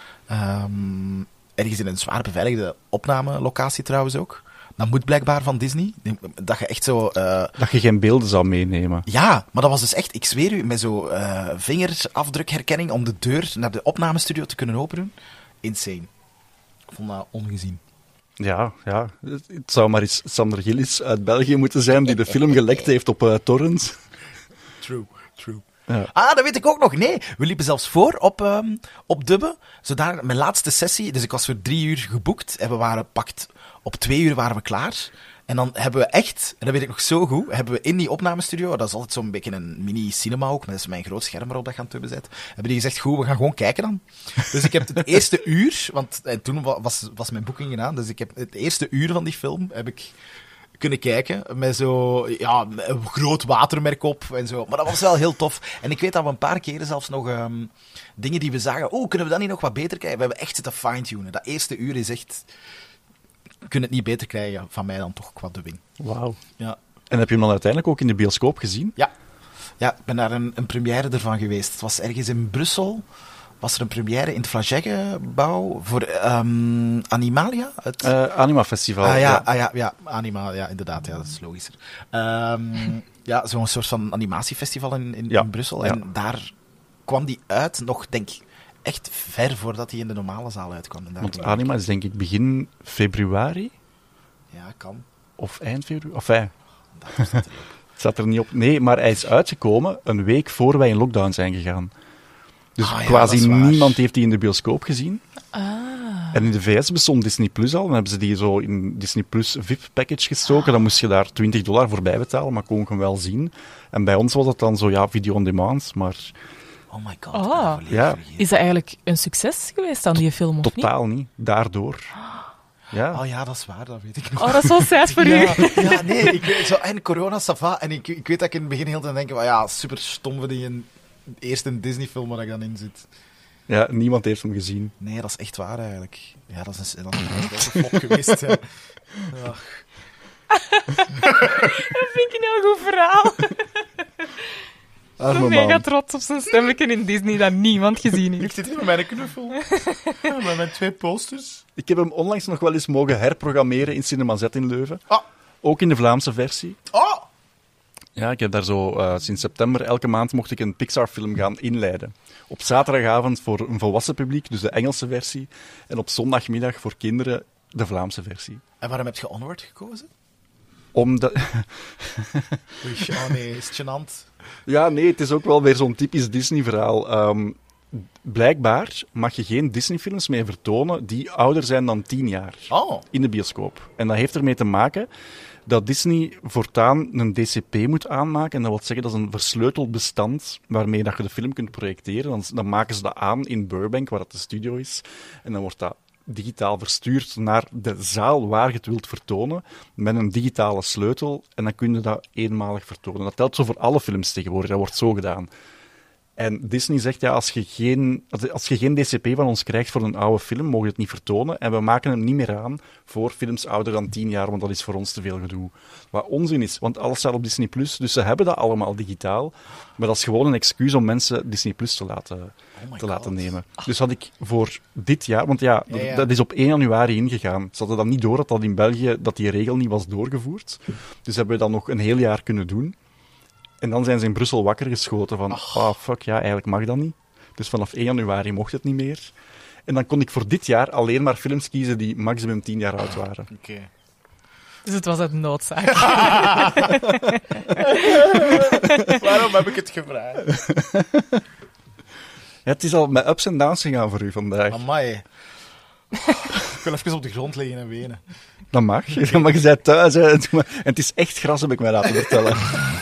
Ergens in een zwaar beveiligde opnamelocatie trouwens ook. Dat moet blijkbaar van Disney. Dat je echt zo... Dat je geen beelden zou meenemen. Ja, maar dat was dus echt, ik zweer u, met zo vingerafdrukherkenning om de deur naar de opnamestudio te kunnen openen. Insane. Ik vond dat ongezien. Ja. Het zou maar eens Sander Gillies uit België moeten zijn die de film gelekt heeft op torrents. True. Ja. Dat weet ik ook nog. Nee, we liepen zelfs voor op dubben. Zodat mijn laatste sessie, dus ik was voor 3 uur geboekt en we waren op 2 uur waren we klaar. En dan hebben we echt, en dat weet ik nog zo goed, hebben we in die opnamestudio, dat is altijd zo'n beetje een mini-cinema ook, met mijn groot scherm waarop dat gaan tubben zet, hebben die gezegd, goed, we gaan gewoon kijken dan. Dus ik heb het eerste uur, want toen was mijn boeking gedaan, dus ik heb het eerste uur van die film heb ik kunnen kijken, met zo, ja, een groot watermerk op en zo. Maar dat was wel heel tof. En ik weet dat we een paar keren zelfs nog dingen die we zagen, kunnen we dat niet nog wat beter kijken? We hebben echt zitten fine-tunen. Dat eerste uur is echt... Kun het niet beter krijgen van mij dan toch qua dubbing. Wauw. Ja. En heb je hem dan uiteindelijk ook in de bioscoop gezien? Ja, ik ben daar een première ervan geweest. Het was ergens in Brussel. Was er een première in het Flagey-gebouw voor Animalia? Het Anima Festival. Anima, ja, inderdaad. Ja, dat is logischer. Zo'n soort van animatiefestival in Brussel. Ja. En daar kwam die uit, nog denk ik, echt ver voordat hij in de normale zaal uitkwam. En daar Want Anima is denk ik begin februari? Ja, kan. Of eind februari? Enfin, het staat er niet op. Nee, maar hij is uitgekomen een week voor wij in lockdown zijn gegaan. Dus quasi niemand heeft die in de bioscoop gezien. En in de VS bestond Disney Plus al. Dan hebben ze die zo in Disney Plus VIP-package gestoken. Dan moest je daar $20 voor bij betalen, maar kon ik hem wel zien. En bij ons was het dan zo, video on demand, maar... Oh my god. Ja. Is dat eigenlijk een succes geweest aan die film, of Totaal niet. Daardoor. Ja. Oh ja, dat is waar, dat weet ik nog. Oh, dat is wel sad voor u. Ja, nee, en corona, ça va. En ik weet dat ik in het begin heel te denken, super stom voor die eerste Disney-film waar ik dan in zit. Ja, niemand heeft hem gezien. Nee, dat is echt waar eigenlijk. Ja, dat is een flop geweest. Ja. Ach. Dat vind ik een heel goed verhaal. Ik ben mega trots op zijn stemmetje in Disney dat niemand gezien heeft. Ik zit hier met mijn knuffel. Met mijn 2 posters. Ik heb hem onlangs nog wel eens mogen herprogrammeren in Cinema Z in Leuven. Ook in de Vlaamse versie. Ja, ik heb daar zo sinds september elke maand mocht ik een Pixar-film gaan inleiden. Op zaterdagavond voor een volwassen publiek, dus de Engelse versie. En op zondagmiddag voor kinderen de Vlaamse versie. En waarom heb je Onward gekozen? Omdat... nee, is het gênant? Ja, nee, het is ook wel weer zo'n typisch Disney-verhaal. Blijkbaar mag je geen Disney-films meer vertonen die ouder zijn dan 10 jaar. In de bioscoop. En dat heeft ermee te maken dat Disney voortaan een DCP moet aanmaken. En dat wil zeggen, dat is een versleuteld bestand waarmee dat je de film kunt projecteren. Dan maken ze dat aan in Burbank, waar dat de studio is. En dan wordt dat digitaal verstuurd naar de zaal waar je het wilt vertonen, met een digitale sleutel. En dan kun je dat eenmalig vertonen. Dat telt zo voor alle films tegenwoordig. Dat wordt zo gedaan. En Disney zegt, ja, als je geen DCP van ons krijgt voor een oude film, mogen we het niet vertonen. En we maken hem niet meer aan voor films ouder dan 10 jaar, want dat is voor ons te veel gedoe. Wat onzin is, want alles staat op Disney+, dus ze hebben dat allemaal digitaal. Maar dat is gewoon een excuus om mensen Disney+ te laten nemen. Dus had ik voor dit jaar, want dat is op 1 januari ingegaan. Ze hadden dan niet door dat in België dat die regel niet was doorgevoerd. Dus hebben we dat nog een heel jaar kunnen doen. En dan zijn ze in Brussel wakker geschoten van, fuck, ja, eigenlijk mag dat niet. Dus vanaf 1 januari mocht het niet meer. En dan kon ik voor dit jaar alleen maar films kiezen die maximum 10 jaar oud waren. Oké. Dus het was uit noodzaak. Waarom heb ik het gevraagd? Ja, het is al met ups en downs gegaan voor u vandaag. Amai. Ik wil even op de grond liggen en wenen. Dat mag. Maar je bent thuis. Hè. En het is echt gras, heb ik mij laten vertellen.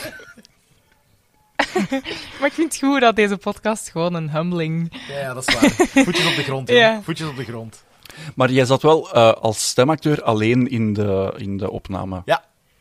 Maar ik vind het goed dat deze podcast gewoon een humbling... Ja, dat is waar. Voetjes op de grond, joh. Ja. Voetjes op de grond. Maar jij zat wel als stemacteur alleen in de opname. Ja.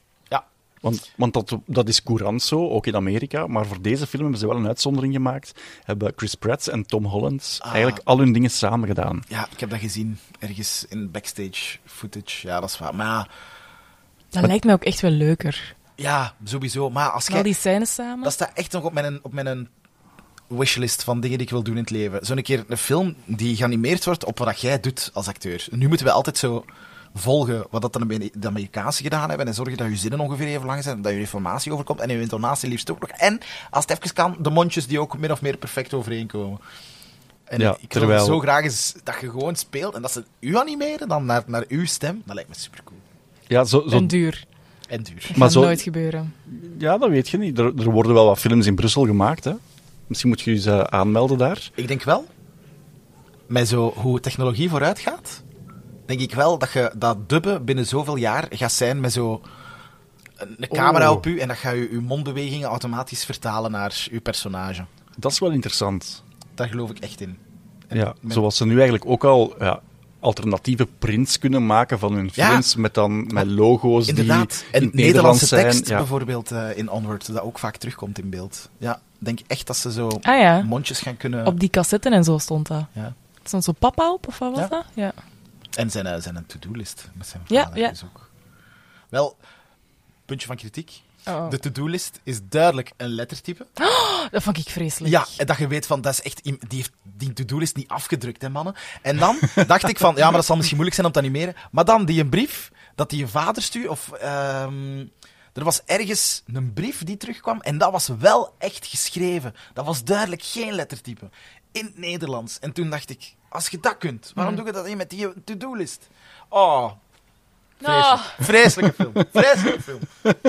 Want dat is courant zo, ook in Amerika. Maar voor deze film hebben ze wel een uitzondering gemaakt. Hebben Chris Pratt en Tom Holland eigenlijk al hun dingen samen gedaan. Ja, ik heb dat gezien. Ergens in backstage footage. Ja, dat is waar. Maar Dat lijkt mij ook echt wel leuker. ja, sowieso. Maar als Al jij... die scènes samen. Dat staat echt nog op mijn wishlist van dingen die ik wil doen in het leven. Zo'n keer een film die geanimeerd wordt op wat jij doet als acteur. Nu moeten we altijd zo volgen wat dat de Amerikaanse gedaan hebben en zorgen dat je zinnen ongeveer even lang zijn, dat je informatie overkomt en je intonatie liefst ook nog. En, als het even kan, de mondjes die ook min of meer perfect overeenkomen. En Ja, ik wil zo graag eens dat je gewoon speelt en dat ze u animeren dan naar uw stem. Dat lijkt me supercool. Ja, En duur. En duur. Dat Maar gaat zo- nooit gebeuren. ja, dat weet je niet. Er worden wel wat films in Brussel gemaakt. Hè. Misschien moet je je eens aanmelden daar. Ik denk wel, met zo hoe technologie vooruit gaat, denk ik wel dat je dat dubben binnen zoveel jaar gaat zijn met zo een camera op u en dat gaat je mondbewegingen automatisch vertalen naar uw personage. Dat is wel interessant. Daar geloof ik echt in. En Ja, met- zoals ze nu eigenlijk ook al alternatieve prints kunnen maken van hun Ja. films met logo's Inderdaad. die En in het Nederlandse Nederlands zijn. tekst Ja. bijvoorbeeld in Onward, dat ook vaak terugkomt in beeld. Ja, ik denk echt dat ze zo Ah ja, mondjes gaan kunnen... op die cassetten en zo stond dat. Ja. Stond zo papa op, of wat was Ja. dat? Ja. En zijn to-do-list met zijn Ja, vader ja. is ook... Wel, puntje van kritiek. Oh. De to-do-list is duidelijk een lettertype. Dat vond ik vreselijk. Ja, en dat je weet van, dat is echt... Die heeft die to-do-list niet afgedrukt, hè, mannen. En dan dacht ik van, ja, maar dat zal misschien moeilijk zijn om te animeren. Maar dan die een brief, dat die je vader stuurt, of... er was ergens een brief die terugkwam, en dat was wel echt geschreven. Dat was duidelijk geen lettertype. In het Nederlands. En toen dacht ik, als je dat kunt, waarom doe je dat niet met die to-do-list? Oh... Ah. Vreselijke film. Vreselijke film.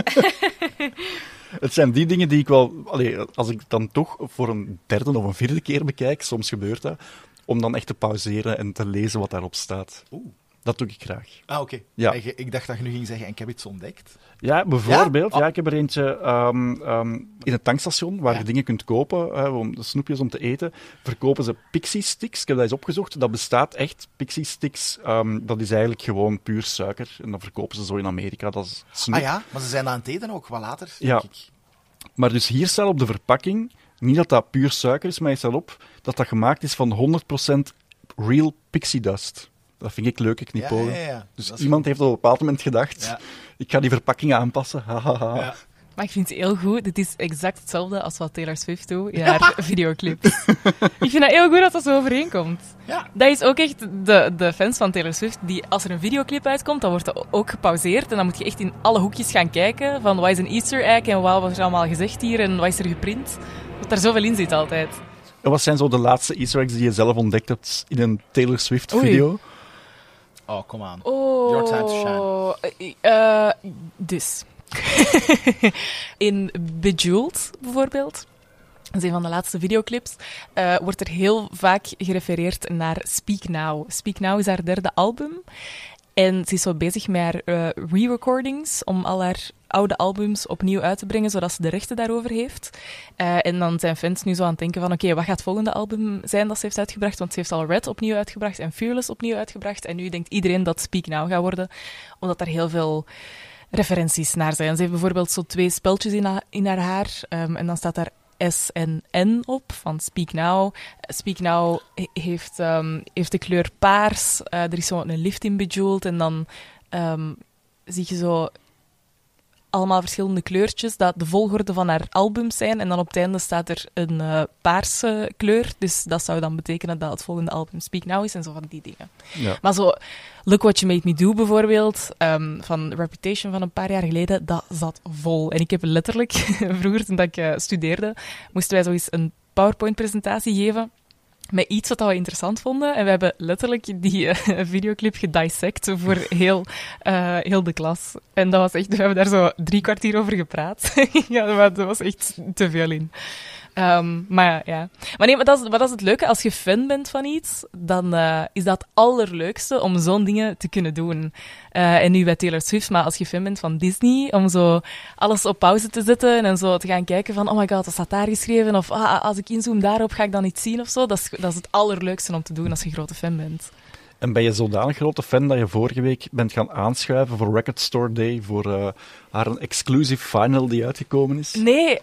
Het zijn die dingen die ik wel... als ik dan toch voor een derde of een vierde keer bekijk, soms gebeurt dat, om dan echt te pauzeren en te lezen wat daarop staat. Dat doe ik graag. Ah, oké. Ja. Ik dacht dat je nu ging zeggen, en ik heb iets ontdekt. Ja, bijvoorbeeld. Ja? Ja, ik heb er eentje in het tankstation, waar je dingen kunt kopen, om snoepjes om te eten. Verkopen ze Pixie Sticks. Ik heb dat eens opgezocht. Dat bestaat echt. Pixie Sticks, dat is eigenlijk gewoon puur suiker. En dat verkopen ze zo in Amerika. Dat is snoep. Ah ja, maar ze zijn aan het eten ook, wat later, Ja. denk ik. Maar dus hier staat op de verpakking, niet dat dat puur suiker is, maar hier staat op dat dat gemaakt is van 100% real pixie dust. Dat vind ik leuke knipogen. Ja. Dus Dat is iemand heeft op een bepaald moment gedacht, Ja. ik ga die verpakking aanpassen. Hahaha. Ja. Maar ik vind het heel goed. Dit is exact hetzelfde als wat Taylor Swift doet in haar videoclips. Ik vind dat heel goed dat dat zo overeenkomt. Ja. Dat is ook echt de fans van Taylor Swift, die als er een videoclip uitkomt, dan wordt dat ook gepauzeerd. En dan moet je echt in alle hoekjes gaan kijken van wat is een Easter egg en wat was er allemaal gezegd hier en wat is er geprint. Dat er zoveel in zit altijd. En wat zijn zo de laatste Easter eggs die je zelf ontdekt hebt in een Taylor Swift Oei. video? Oh, come on. Oh. Your time to Dus. In Bejeweled, bijvoorbeeld, dat is een van de laatste videoclips, wordt er heel vaak gerefereerd naar Speak Now. Speak Now is haar derde album. En ze is zo bezig met haar re-recordings om al haar oude albums opnieuw uit te brengen, zodat ze de rechten daarover heeft. En dan zijn fans nu zo aan het denken van oké, wat gaat het volgende album zijn dat ze heeft uitgebracht? Want ze heeft al Red opnieuw uitgebracht en Fearless opnieuw uitgebracht. En nu denkt iedereen dat Speak Now gaat worden, omdat er heel veel referenties naar zijn. Ze heeft bijvoorbeeld zo 2 speltjes in haar haar. En dan staat daar S en N op, van Speak Now. Speak Now heeft de kleur paars. Er is zo een lift in bejeweled. En dan zie je zo allemaal verschillende kleurtjes, dat de volgorde van haar albums zijn. En dan op het einde staat er een paarse kleur. Dus dat zou dan betekenen dat het volgende album Speak Now is en zo van die dingen. Ja. Maar zo, Look What You Made Me Do bijvoorbeeld, van Reputation van een paar jaar geleden, dat zat vol. En ik heb letterlijk, vroeger toen ik studeerde, moesten wij zoiets een PowerPoint-presentatie geven met iets wat we interessant vonden. En we hebben letterlijk die videoclip gedissect voor heel de klas. En dat was echt, we hebben daar zo 3 kwartier over gepraat. Ja, dat was echt te veel in. Maar ja. Maar dat is het leuke. Als je fan bent van iets, dan is dat het allerleukste om zo'n dingen te kunnen doen. En nu bij Taylor Swift, maar als je fan bent van Disney, om zo alles op pauze te zetten en zo te gaan kijken van, oh my god, dat staat daar geschreven, of als ik inzoom daarop, ga ik dan iets zien of zo. Dat is het allerleukste om te doen als je grote fan bent. En ben je zodanig grote fan dat je vorige week bent gaan aanschuiven voor Record Store Day, voor haar een exclusive final die uitgekomen is?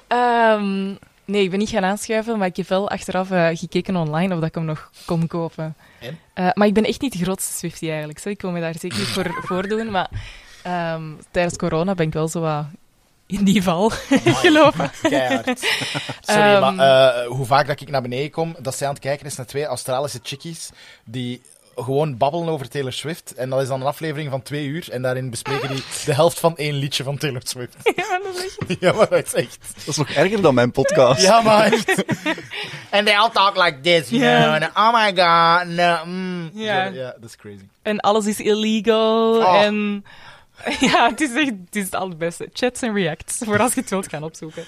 Nee, ik ben niet gaan aanschuiven, maar ik heb wel achteraf gekeken online of dat ik hem nog kon kopen. Maar ik ben echt niet de grootste Swiftie eigenlijk. Ik wil me daar zeker niet voor voordoen, maar tijdens corona ben ik wel zo wat in die val gelopen. Keihard. Sorry, maar hoe vaak dat ik naar beneden kom, dat zij aan het kijken is naar 2 Australische chickies die gewoon babbelen over Taylor Swift. En dat is dan een aflevering van 2 uur. En daarin bespreken die de helft van 1 liedje van Taylor Swift. Ja, dat is echt... Ja, maar dat is echt... Dat is nog erger dan mijn podcast. Ja, maar echt. And they all talk like this, you know. And, oh my god, no. Ja. Ja, dat is crazy. En alles is illegal. Oh. En ja, het is het allerbeste. Chats en reacts, voor als je het wilt gaan opzoeken.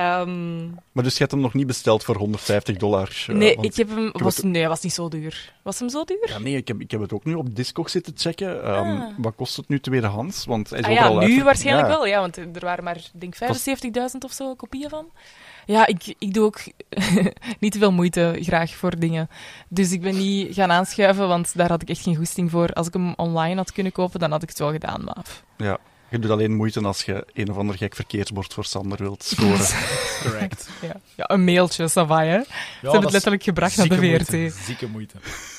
Maar dus je hebt hem nog niet besteld voor $150? Nee, want ik heb hem... was niet zo duur. Was hem zo duur? Ja, nee, ik heb het ook nu op Discogs zitten checken. Wat kost het nu tweedehands? Want hij is Ja, overal nu uit... waarschijnlijk wel. Ja, want er waren maar, denk 75.000 of zo kopieën van. Ja, ik doe ook niet te veel moeite graag voor dingen. Dus ik ben niet gaan aanschuiven, want daar had ik echt geen goesting voor. Als ik hem online had kunnen kopen, dan had ik het wel gedaan, maar... Ja, je doet alleen moeite als je een of ander gek verkeersbord voor Sander wilt scoren. Correct. Ja, een mailtje, Savai, hè. Ze hebben het letterlijk gebracht naar de VRT. Zieke moeite.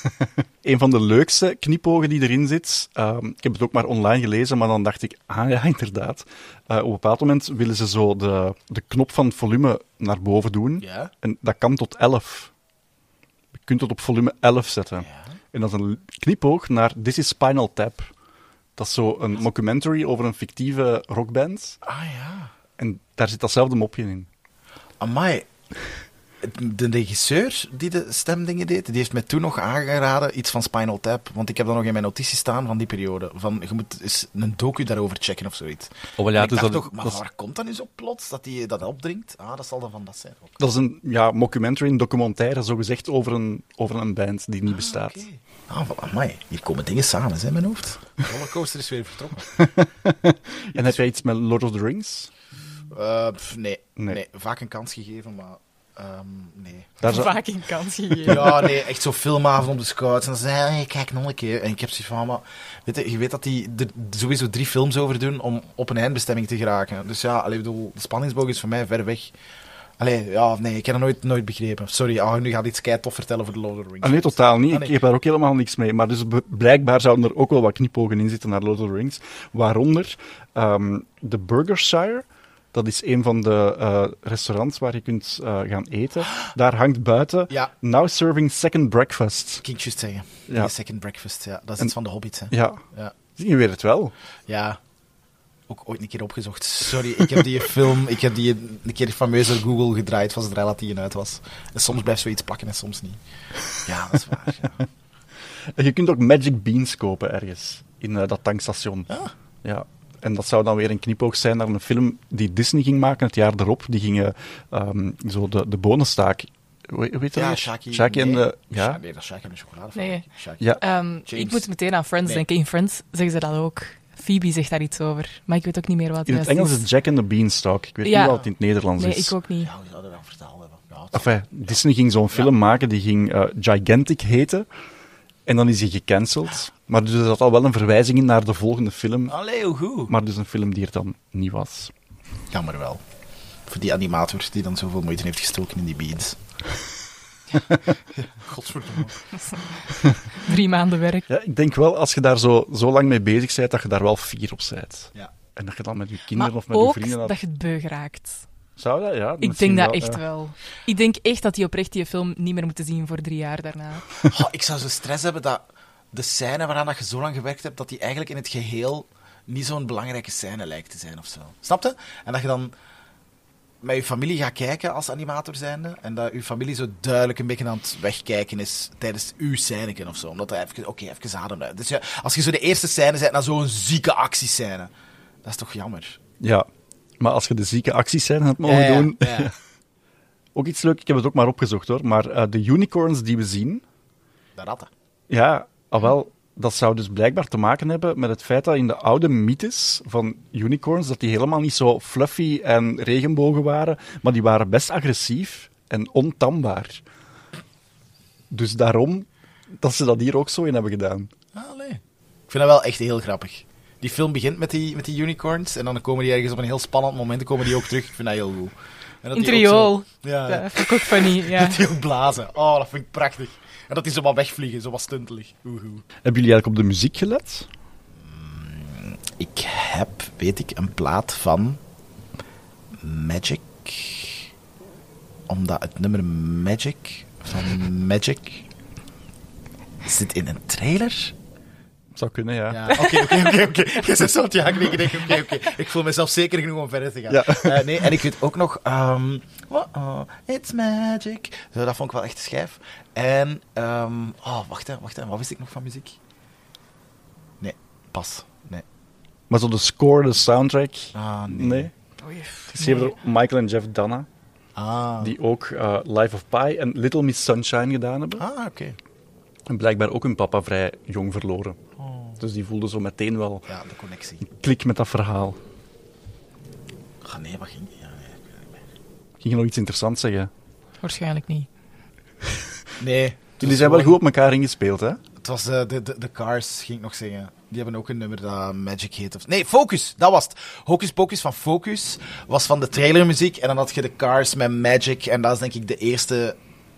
Een van de leukste knipogen die erin zit, ik heb het ook maar online gelezen, maar dan dacht ik, ja, inderdaad. Op een bepaald moment willen ze zo de knop van het volume naar boven doen. Ja. En dat kan tot 11. Je kunt het op volume 11 zetten. Ja. En dat is een knipoog naar This is Spinal Tap. Dat is zo een mockumentary over een fictieve rockband. Ah ja. En daar zit datzelfde mopje in. Amai. De regisseur die de stemdingen deed, die heeft mij toen nog aangeraden iets van Spinal Tap. Want ik heb dat nog in mijn notities staan van die periode. Van, je moet eens een docu daarover checken of zoiets. Oh, wel ja, En ik dus dacht dat, toch, maar dat is- waar komt dat nu zo plots, dat hij dat opdringt? Ah, dat zal dan van dat zijn ook. Dat is een mockumentary, een documentaire, zogezegd, over een band die niet bestaat. Oké. Ah, amai, hier komen dingen samen hè, in mijn hoofd. De rollercoaster is weer vertrokken. En heb jij iets met Lord of the Rings? Nee. Vaak een kans gegeven, maar nee. Daar zou- Vaak een kans gegeven. Ja, nee, echt zo filmavond op de scouts. En dan zei hij, kijk nog een keer. En ik heb zoiets van, maar je weet dat die er sowieso 3 films over doen om op een eindbestemming te geraken. Dus ja, ik bedoel, de spanningsboog is voor mij ver weg. Nee, ik heb dat nooit begrepen. Sorry, nu gaat iets kei tof vertellen over de Lord of the Rings. Nee, totaal niet. Ah, nee. Ik heb daar ook helemaal niks mee. Maar dus blijkbaar zouden er ook wel wat knipogen in zitten naar Lord of the Rings. Waaronder de Burgershire. Dat is een van de restaurants waar je kunt gaan eten. Daar hangt buiten Ja. Now Serving Second Breakfast. Kan ik juist zeggen. Ja. Die Second Breakfast, ja. Dat is iets van de Hobbits, hè. Ja, Ja. je weet het wel. Ja. Ook ooit een keer opgezocht. Sorry, ik heb die film, een keer fameus door Google gedraaid, was het relatief uit was. En soms blijft zoiets plakken en soms niet. Ja, dat is waar, ja. En je kunt ook Magic Beans kopen ergens in dat tankstation. Ah. Ja. En dat zou dan weer een knipoog zijn naar een film die Disney ging maken het jaar erop. Die gingen zo de bonenstaak Hoe heet dat? Ja, weer? Shaki. Shaki en de... Ja? Nee, dat is Shaki en de chocolade. Nee. Shaki. Ja. Ik moet meteen aan Friends Nee. denken. In Friends zeggen ze dat ook. Phoebe zegt daar iets over. Maar ik weet ook niet meer wat In het juist Engels is. is het Jack and the Beanstalk. Ik weet Ja. niet wat het in het Nederlands Nee, is. ik ook niet. Ja, hoe zou dat dan vertaald hebben? Ja, het- Enfin, Disney ging zo'n film maken, die ging Gigantic heten. En dan is hij gecanceld. Maar dus er zat al wel een verwijzing in naar de volgende film. Allee, hoe goed. Maar dus een film die er dan niet was. Jammer wel. Voor die animator die dan zoveel moeite heeft gestoken in die beans. Godverdomme. 3 maanden werk. Ja, ik denk wel, als je daar zo lang mee bezig bent, dat je daar wel fier op bent. Ja. En dat je dan met je kinderen Maar of met je ook vrienden... dat je het beu geraakt. Zou dat? Ja. Ik misschien denk dat wel, echt ja. wel. Ik denk echt dat die oprecht die film niet meer moeten zien voor 3 jaar daarna. Oh, ik zou zo stress hebben dat de scène waaraan dat je zo lang gewerkt hebt, dat die eigenlijk in het geheel niet zo'n belangrijke scène lijkt te zijn of zo. Snap je? En dat je dan met je familie gaat kijken als animator zijnde, en dat je familie zo duidelijk een beetje aan het wegkijken is tijdens uw scèneken of zo. Omdat er even adem uit. Dus ja, als je zo de eerste scène bent naar zo'n zieke actiescène, dat is toch jammer? Ja, maar als je de zieke actiescène had mogen doen... Ja. Ook iets leuk, ik heb het ook maar opgezocht hoor, maar de unicorns die we zien... De ratten. Ja, wel, dat zou dus blijkbaar te maken hebben met het feit dat in de oude mythes van unicorns, dat die helemaal niet zo fluffy en regenbogen waren, maar die waren best agressief en ontambaar. Dus daarom dat ze dat hier ook zo in hebben gedaan. Allee. Ik vind dat wel echt heel grappig. Die film begint met die unicorns en dan komen die ergens op een heel spannend moment, komen die ook terug. Ik vind dat heel goed. En dat In die ook triool. zo- Ja, Dat vind ik ook funny, ja. dat die ook blazen. Oh, dat vind ik prachtig. En dat die zo wat wegvliegen, zo wat stuntelig. Hoe goed. Hebben jullie eigenlijk op de muziek gelet? Ik heb, weet ik, een plaat van Magic. Omdat het nummer Magic van Magic zit in een trailer. Zou kunnen, ja. Ja, oké. Je zegt zo, ja, ik denk, oké. Ik voel mezelf zeker genoeg om verder te gaan. Ja. Nee, en ik weet ook nog, it's magic. Zo, dat vond ik wel echt schijf. En, wacht, wat wist ik nog van muziek? Nee, pas. Nee. Maar zo de score, de soundtrack... Ah, nee. Nee. Geschreven door Michael en Jeff Dana, Ah, die ook Life of Pi en Little Miss Sunshine gedaan hebben. oké. En blijkbaar ook hun papa vrij jong verloren. Dus die voelde zo meteen wel Ja, de connectie. klik met dat verhaal. Nee, wat ging... Ja, nee, ik weet het niet meer. Ging je nog iets interessants zeggen? Waarschijnlijk niet. Nee. Jullie zijn wel goed op elkaar ingespeeld, hè? Het was de Cars, ging ik nog zeggen. Die hebben ook een nummer dat Magic heet. Nee, Focus, dat was het. Hocus Pocus van Focus was van de trailermuziek. En dan had je de Cars met Magic. En dat is denk ik de eerste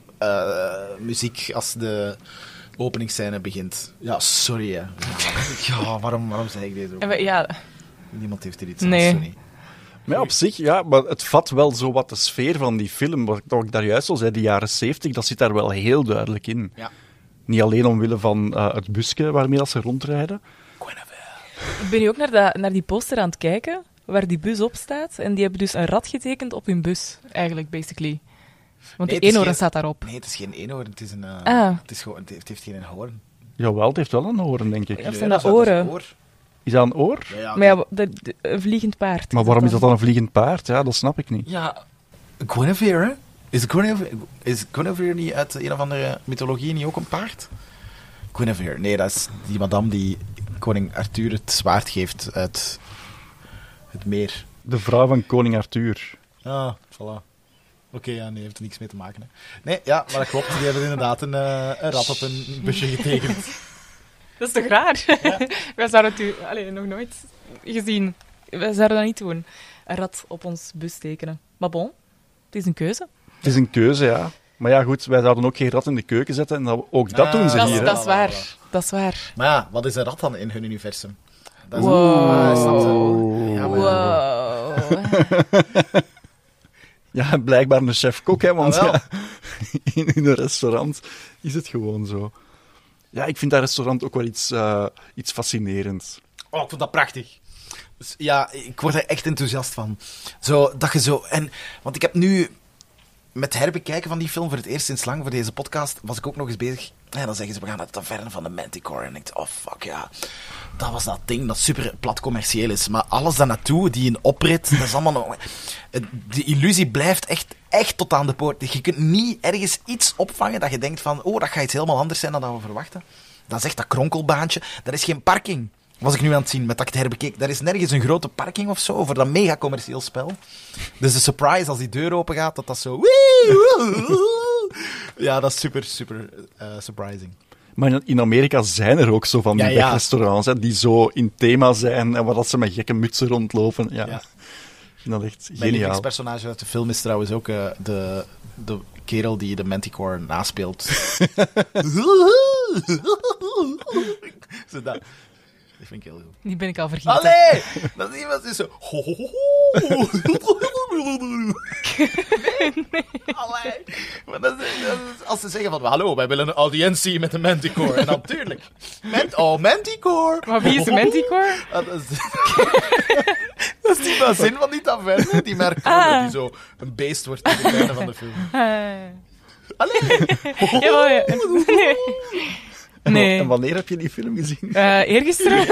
muziek als de openingsscène begint. Ja, sorry hè. Ja, waarom zei ik dit ook? Ja, Niemand heeft er iets Nee. aan, sorry. Maar ja, op zich, ja, maar het vat wel zo wat de sfeer van die film. Wat ik daar juist al zei, de jaren 70, dat zit daar wel heel duidelijk in. Ja. Niet alleen omwille van het busje waarmee dat ze rondrijden. ik ben nu ook naar die poster aan het kijken, waar die bus op staat. En die hebben dus een rat getekend op hun bus, eigenlijk, basically. Want Nee, die het is eenhoorn geen- staat daarop. Nee, het is geen eenhoorn, het is een... Ah. Het is gewoon, het heeft geen hoorn. Jawel, het heeft wel een oren, denk ik. Of zijn Nee, dat is een oren? oor. Is dat een oor? Ja, Maar ja, een vliegend paard. Maar waarom is dat dan een vliegend paard? Ja, dat snap ik niet. Ja, Guinevere, hè? Is Guinevere niet uit een of andere mythologie niet ook een paard? Guinevere, nee, dat is die madame die koning Arthur het zwaard geeft uit het meer. De vrouw van koning Arthur. Ah, voilà. Oké, ja, nee, heeft er niks mee te maken. Hè. Nee, ja, maar dat klopt. Die hebben inderdaad een rat op een busje getekend. Dat is toch raar? Wij zouden het nog nooit gezien. Wij zouden dat niet doen. Een rat op ons bus tekenen. Maar bon, het is een keuze. Het is een keuze, ja. Maar ja, goed, wij zouden ook geen rat in de keuken zetten. En ook dat doen ze Dat hier, is, hè. dat is waar. Dat is waar. Maar ja, wat is een rat dan in hun universum? Dat is Wow. snap je? Ja, maar Wow. Ja, blijkbaar een chef-kok, hè, want Ah, wel. ja, in een restaurant is het gewoon zo. Ja, ik vind dat restaurant ook wel iets fascinerends. Oh, ik vond dat prachtig. Dus ja, ik word er echt enthousiast van. Zo, dat je zo... Want ik heb nu... Met herbekijken van die film voor het eerst sinds lang voor deze podcast, was ik ook nog eens bezig. En dan zeggen ze, we gaan naar de taverne van de Manticore. En ik dacht, oh fuck ja. Dat was dat ding dat super plat commercieel is. Maar alles daar naartoe, die een oprit, dat is allemaal nog... Die illusie blijft echt echt tot aan de poort. Je kunt niet ergens iets opvangen dat je denkt van, dat gaat iets helemaal anders zijn dan we verwachten. Dat is echt dat kronkelbaantje. Dat is geen parking. Was ik nu aan het zien, met dat ik het herbekeek. Daar is nergens een grote parking of zo, voor dat mega commercieel spel. Dus de surprise als die deur open gaat, dat zo... Ja, dat is super, super surprising. Maar in Amerika zijn er ook zo van die wegrestaurants, hè, die zo in thema zijn en waar dat ze met gekke mutsen rondlopen. Ja. Ik vind dat echt Mijn geniaal. lievelingspersonage uit de film is trouwens ook de kerel die de Manticore naspeelt. Zo dat. Die vind ik heel goed. Die ben ik al vergeten. Allee! Dat is iemand die zo... Allee! Maar dat is, als ze zeggen van, hallo, wij willen een audiëntie met de Manticore. En natuurlijk. Manticore! Maar wie is de Manticore? Dat is die bazin van die taverne, die Mercure, die zo een beest wordt in het einde van de film. Allee! Ja. Nee. En wanneer heb je die film gezien? Eergisteren.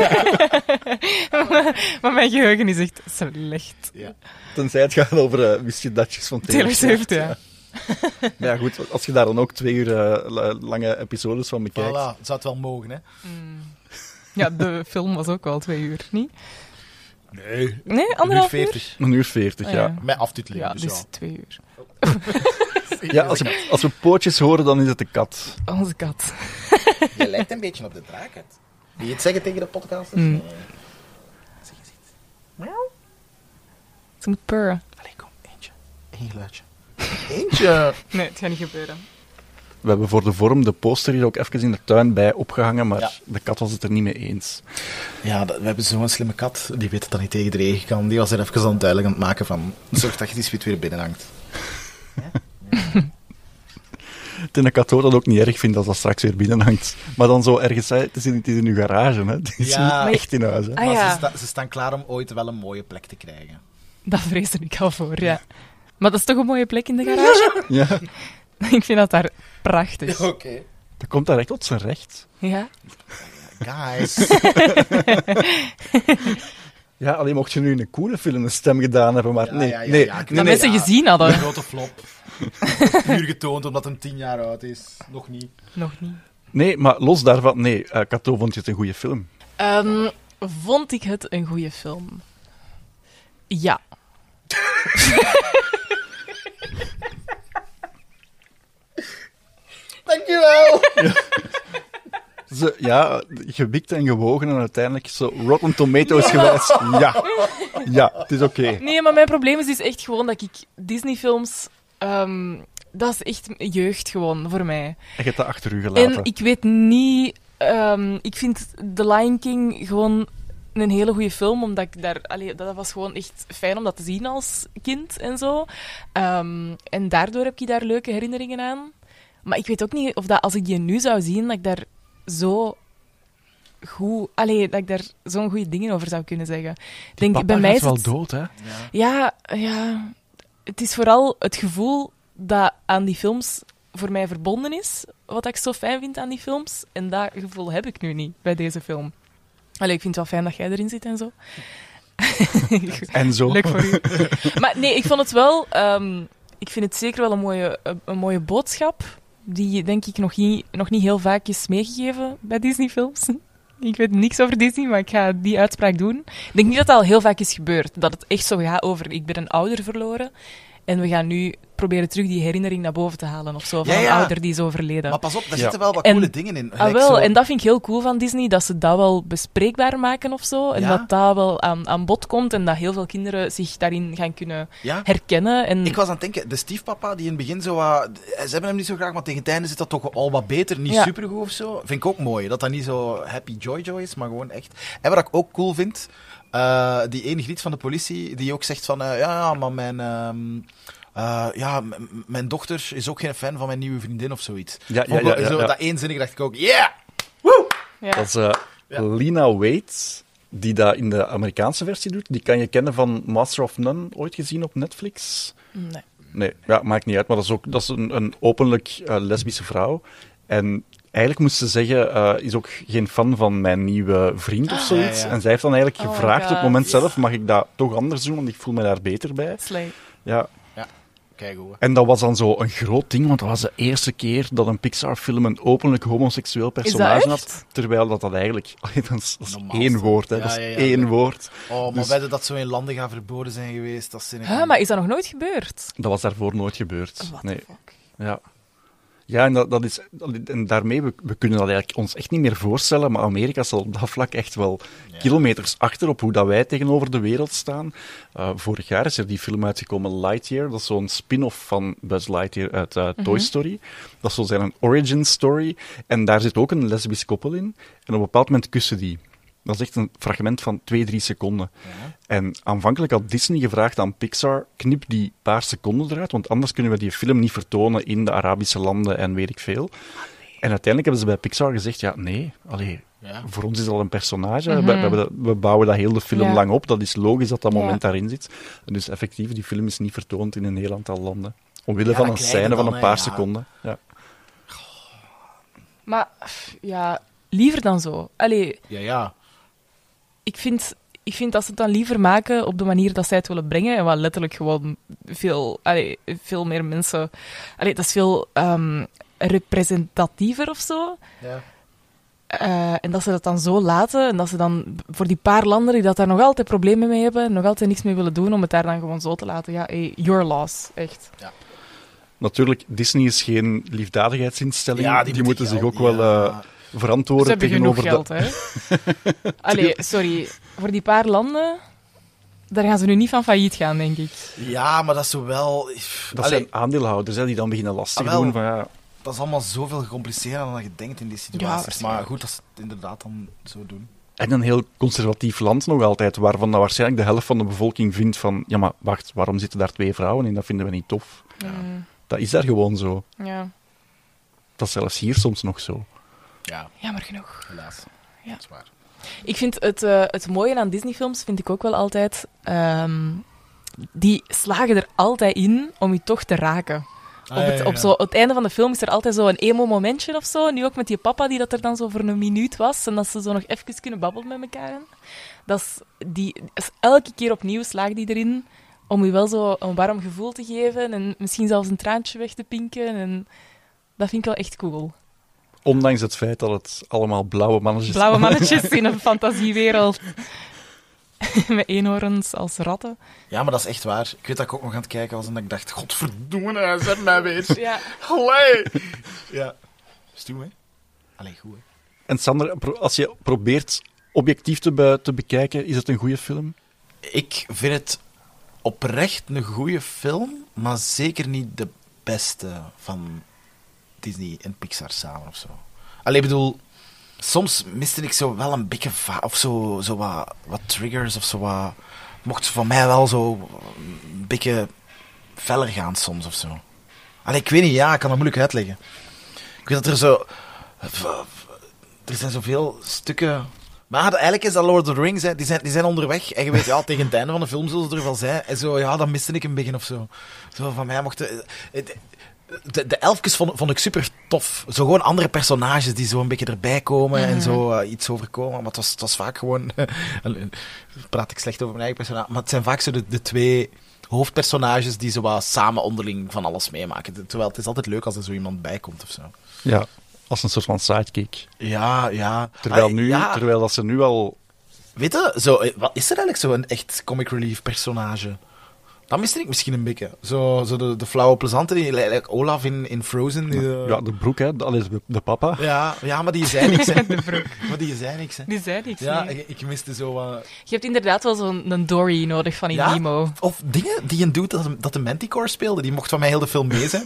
Maar mijn geheugen is echt slecht. Ja. Tenzij het gaat over wist je datjes van Taylor Swift, ja. Maar ja, goed, als je daar dan ook 2 uur lange episodes van bekijkt. Voilà, het zou het wel mogen, hè? Ja, de film was ook wel 2 uur, niet? Nee. Nee, 1,5 uur? 40. 1 uur 40, Ah, ja. ja. Met aftiteling. Ja, dus dus ja. 2 uur. Ja, als we pootjes horen, dan is het de kat. Onze kat. Je lijkt een beetje op de draak uit. Wil je het zeggen tegen de podcast? Zeg eens iets. Ze moet purren. Allee, kom, eentje. Eén geluidje. Eentje! Nee, het gaat niet gebeuren. We hebben voor de vorm de poster hier ook even in de tuin bij opgehangen, maar Ja. de kat was het er niet mee eens. Ja, we hebben zo'n slimme kat. Die weet dat dat niet tegen de regen kan. Die was er even aan het duidelijk aan het maken van... Zorg dat je die spit weer binnen hangt. De kat hoort dat ook niet erg vindt als dat straks weer binnen hangt. Maar dan zo ergens, hè, het is in uw garage, hè. Het is Ja. niet echt in huis, hè. Ah, Maar ja. ze staan klaar om ooit wel een mooie plek te krijgen. Dat vreesde ik al voor, ja. Maar dat is toch een mooie plek in de garage? Ja, Ik vind dat daar prachtig. Oké. dat komt daar echt tot zijn recht. Ja? Guys. Ja, alleen mocht je nu in een coole film een stem gedaan hebben, maar nee. Ja, nee. Dat mensen gezien hadden. Een grote flop. Puur getoond omdat hem 10 jaar oud is. Nog niet. Nog niet. Nee, maar los daarvan, nee. Kato vond je het een goede film. Vond ik het een goede film? Ja. Dankjewel. Gewikt en gewogen en uiteindelijk zo Rotten Tomatoes gewijs. Ja, het is oké. Nee, maar mijn probleem is dus echt gewoon dat ik Disney-films... dat is echt jeugd gewoon, voor mij. En je hebt dat achter u gelaten. En ik weet niet... ik vind The Lion King gewoon een hele goede film, omdat ik daar... dat was gewoon echt fijn om dat te zien als kind en zo. En daardoor heb ik daar leuke herinneringen aan. Maar ik weet ook niet of dat, als ik die nu zou zien, dat ik daar zo goed... dat ik daar zo'n goede dingen over zou kunnen zeggen. Ik denk, Papa bij mij is wel het... dood, hè? Ja, het is vooral het gevoel dat aan die films voor mij verbonden is, wat ik zo fijn vind aan die films. En dat gevoel heb ik nu niet bij deze film. Ik vind het wel fijn dat jij erin zit en zo. En zo. Leuk voor u. Maar nee, ik vond het wel... ik vind het zeker wel een mooie boodschap, die denk ik nog niet heel vaak is meegegeven bij Disney-films. Ik weet niks over Disney, maar ik ga die uitspraak doen. Ik denk niet dat dat al heel vaak is gebeurd. Dat het echt zo gaat over, ik ben een ouder verloren en we gaan nu proberen terug die herinnering naar boven te halen of zo, van een ouder die is overleden. Maar pas op, daar zitten wel wat En- coole dingen in. En dat vind ik heel cool van Disney, dat ze dat wel bespreekbaar maken of zo. En dat wel aan bod komt en dat heel veel kinderen zich daarin gaan kunnen herkennen. En... Ik was aan het denken, de stiefpapa die in het begin zo wat... Ze hebben hem niet zo graag, maar tegen het einde zit dat toch al wat beter. Niet supergoed of zo. Vind ik ook mooi. Dat dat niet zo happy joy is, maar gewoon echt... En wat ik ook cool vind, die ene griet van de politie, die ook zegt van... maar mijn dochter is ook geen fan van mijn nieuwe vriendin of zoiets. Ja. Dat eenzinnige dacht ik ook, Woe! Ja. Dat is Lena Waithe, die dat in de Amerikaanse versie doet. Die kan je kennen van Master of None, ooit gezien op Netflix. Nee, ja, maakt niet uit, maar dat is een openlijk lesbische vrouw. En eigenlijk moest ze zeggen, is ook geen fan van mijn nieuwe vriend of zoiets. Ja. En zij heeft dan eigenlijk Oh gevraagd my op het God. moment zelf, mag ik dat toch anders doen, want ik voel me daar beter bij. Slay. Ja. Kijk hoe. En dat was dan zo een groot ding, want dat was de eerste keer dat een Pixar-film een openlijk homoseksueel personage echt? had. Terwijl dat eigenlijk... dat is Normaalste. één woord, hè. Ja, Dat is ja, ja. één woord. Oh, maar Dus- wedden dat zo in landen gaan verboden zijn geweest, dat zin ik Huh, niet. maar is dat nog nooit gebeurd? Dat was daarvoor nooit gebeurd. What Nee. the fuck? Ja. Ja, en, en daarmee, we kunnen dat eigenlijk ons echt niet meer voorstellen, maar Amerika staat op dat vlak echt wel kilometers achter op hoe dat wij tegenover de wereld staan. Vorig jaar is er die film uitgekomen, Lightyear. Dat is zo'n spin-off van Buzz Lightyear uit Toy Story. Dat is zo zijn origin story. En daar zit ook een lesbisch koppel in. En op een bepaald moment kussen die. Dat is echt een fragment van 2-3 seconden. Ja. En aanvankelijk had Disney gevraagd aan Pixar, knip die paar seconden eruit, want anders kunnen we die film niet vertonen in de Arabische landen en weet ik veel. En uiteindelijk hebben ze bij Pixar gezegd, ja, nee, Ja. voor ons is dat een personage. We bouwen dat heel de film Ja. lang op. Dat is logisch dat dat Ja. moment daarin zit. Dus effectief, die film is niet vertoond in een heel aantal landen. Omwille Ja, van dat een krijg je scène van dan, een hè, paar ja. seconden. Ja. Maar ja, liever dan zo. Allee, Ja. ik vind dat ze het dan liever maken op de manier dat zij het willen brengen. En wat letterlijk gewoon veel meer mensen... Allee, dat is veel representatiever of zo. Ja. En dat ze dat dan zo laten. En dat ze dan voor die paar landen die dat daar nog altijd problemen mee hebben, nog altijd niks mee willen doen, om het daar dan gewoon zo te laten. Ja, your loss. Echt. Natuurlijk, Disney is geen liefdadigheidsinstelling. Ja, die moeten zich ook geld, wel ja. Ze verantwoorden hebben genoeg tegenover geld, hè. Allee, sorry. Voor die paar landen, daar gaan ze nu niet van failliet gaan, denk ik. Ja, maar dat is zo wel... Dat Allee, zijn aandeelhouders hè, die dan beginnen lastig Ah, wel. doen. Van, ja, dat is allemaal zoveel gecompliceerder dan je denkt in die situaties. waarschijnlijk. maar goed, dat ze het inderdaad dan zo doen. en een heel conservatief land nog altijd, waarvan dat waarschijnlijk de helft van de bevolking vindt van, ja maar wacht, waarom zitten daar 2 vrouwen in? Dat vinden we niet tof. Dat is daar gewoon zo. Ja. Dat is zelfs hier soms nog zo. Ja, Jammer genoeg. helaas. Ja. Dat is waar. Ik vind het mooie aan Disney-films, vind ik ook wel altijd, die slagen er altijd in om je toch te raken. Op het einde van de film is er altijd zo een emo-momentje of zo. Nu ook met die papa die dat er dan zo voor een minuut was. En dat ze zo nog even kunnen babbelen met elkaar. Is elke keer opnieuw slaagt die erin om je wel zo een warm gevoel te geven. En misschien zelfs een traantje weg te pinken. En dat vind ik wel echt cool. Ondanks het feit dat het allemaal blauwe mannetjes Blauwe mannetjes in een fantasiewereld. Met eenhoorns als ratten. Ja, maar dat is echt waar. Ik weet dat ik ook nog aan het kijken was en dat ik dacht, godverdomme, hij zet mij weer. Ja. Allee. Ja. Stoe, hè? Allee, goed, hè? En Sander, als je probeert objectief te bekijken, is het een goede film? Ik vind het oprecht een goede film, maar zeker niet de beste van Disney en Pixar samen of zo. Allee, ik bedoel, soms miste ik zo wel een beetje of zo wat triggers of zo wat. Mocht van mij wel zo een beetje feller gaan soms of zo. Allee, ik weet niet, ja, ik kan dat moeilijk uitleggen. Ik weet dat er zo. Er zijn zoveel stukken. Maar eigenlijk is dat Lord of the Rings, hè. Die zijn onderweg. En je weet, ja, tegen het einde van de film zullen ze er wel zijn. En zo, ja, dan miste ik een beetje of zo. Zo van mij mochten. De elfjes vond ik super tof. Zo gewoon andere personages die zo een beetje erbij komen en zo iets overkomen. Maar het was vaak gewoon... praat ik slecht over mijn eigen personage. Maar het zijn vaak zo de 2 hoofdpersonages die zo wat samen onderling van alles meemaken. Terwijl het is altijd leuk als er zo iemand bij komt of zo. Ja, als een soort van sidekick. Ja. Terwijl dat ze nu al... Weet je, wat is er eigenlijk zo een echt comic relief personage? Dat miste ik misschien een beetje. Zo de flauwe plezante, like Olaf in Frozen. Ja, de broek, hè. Dat is de papa. Ja, maar die zei niks, hè. Maar die zei niks, hè. Die zei niks. Ja, nee. ik miste zo... Je hebt inderdaad wel zo'n Dory nodig van in ja, Nemo. of dingen die een dude dat de Manticore speelde. Die mocht van mij heel de film mee zijn.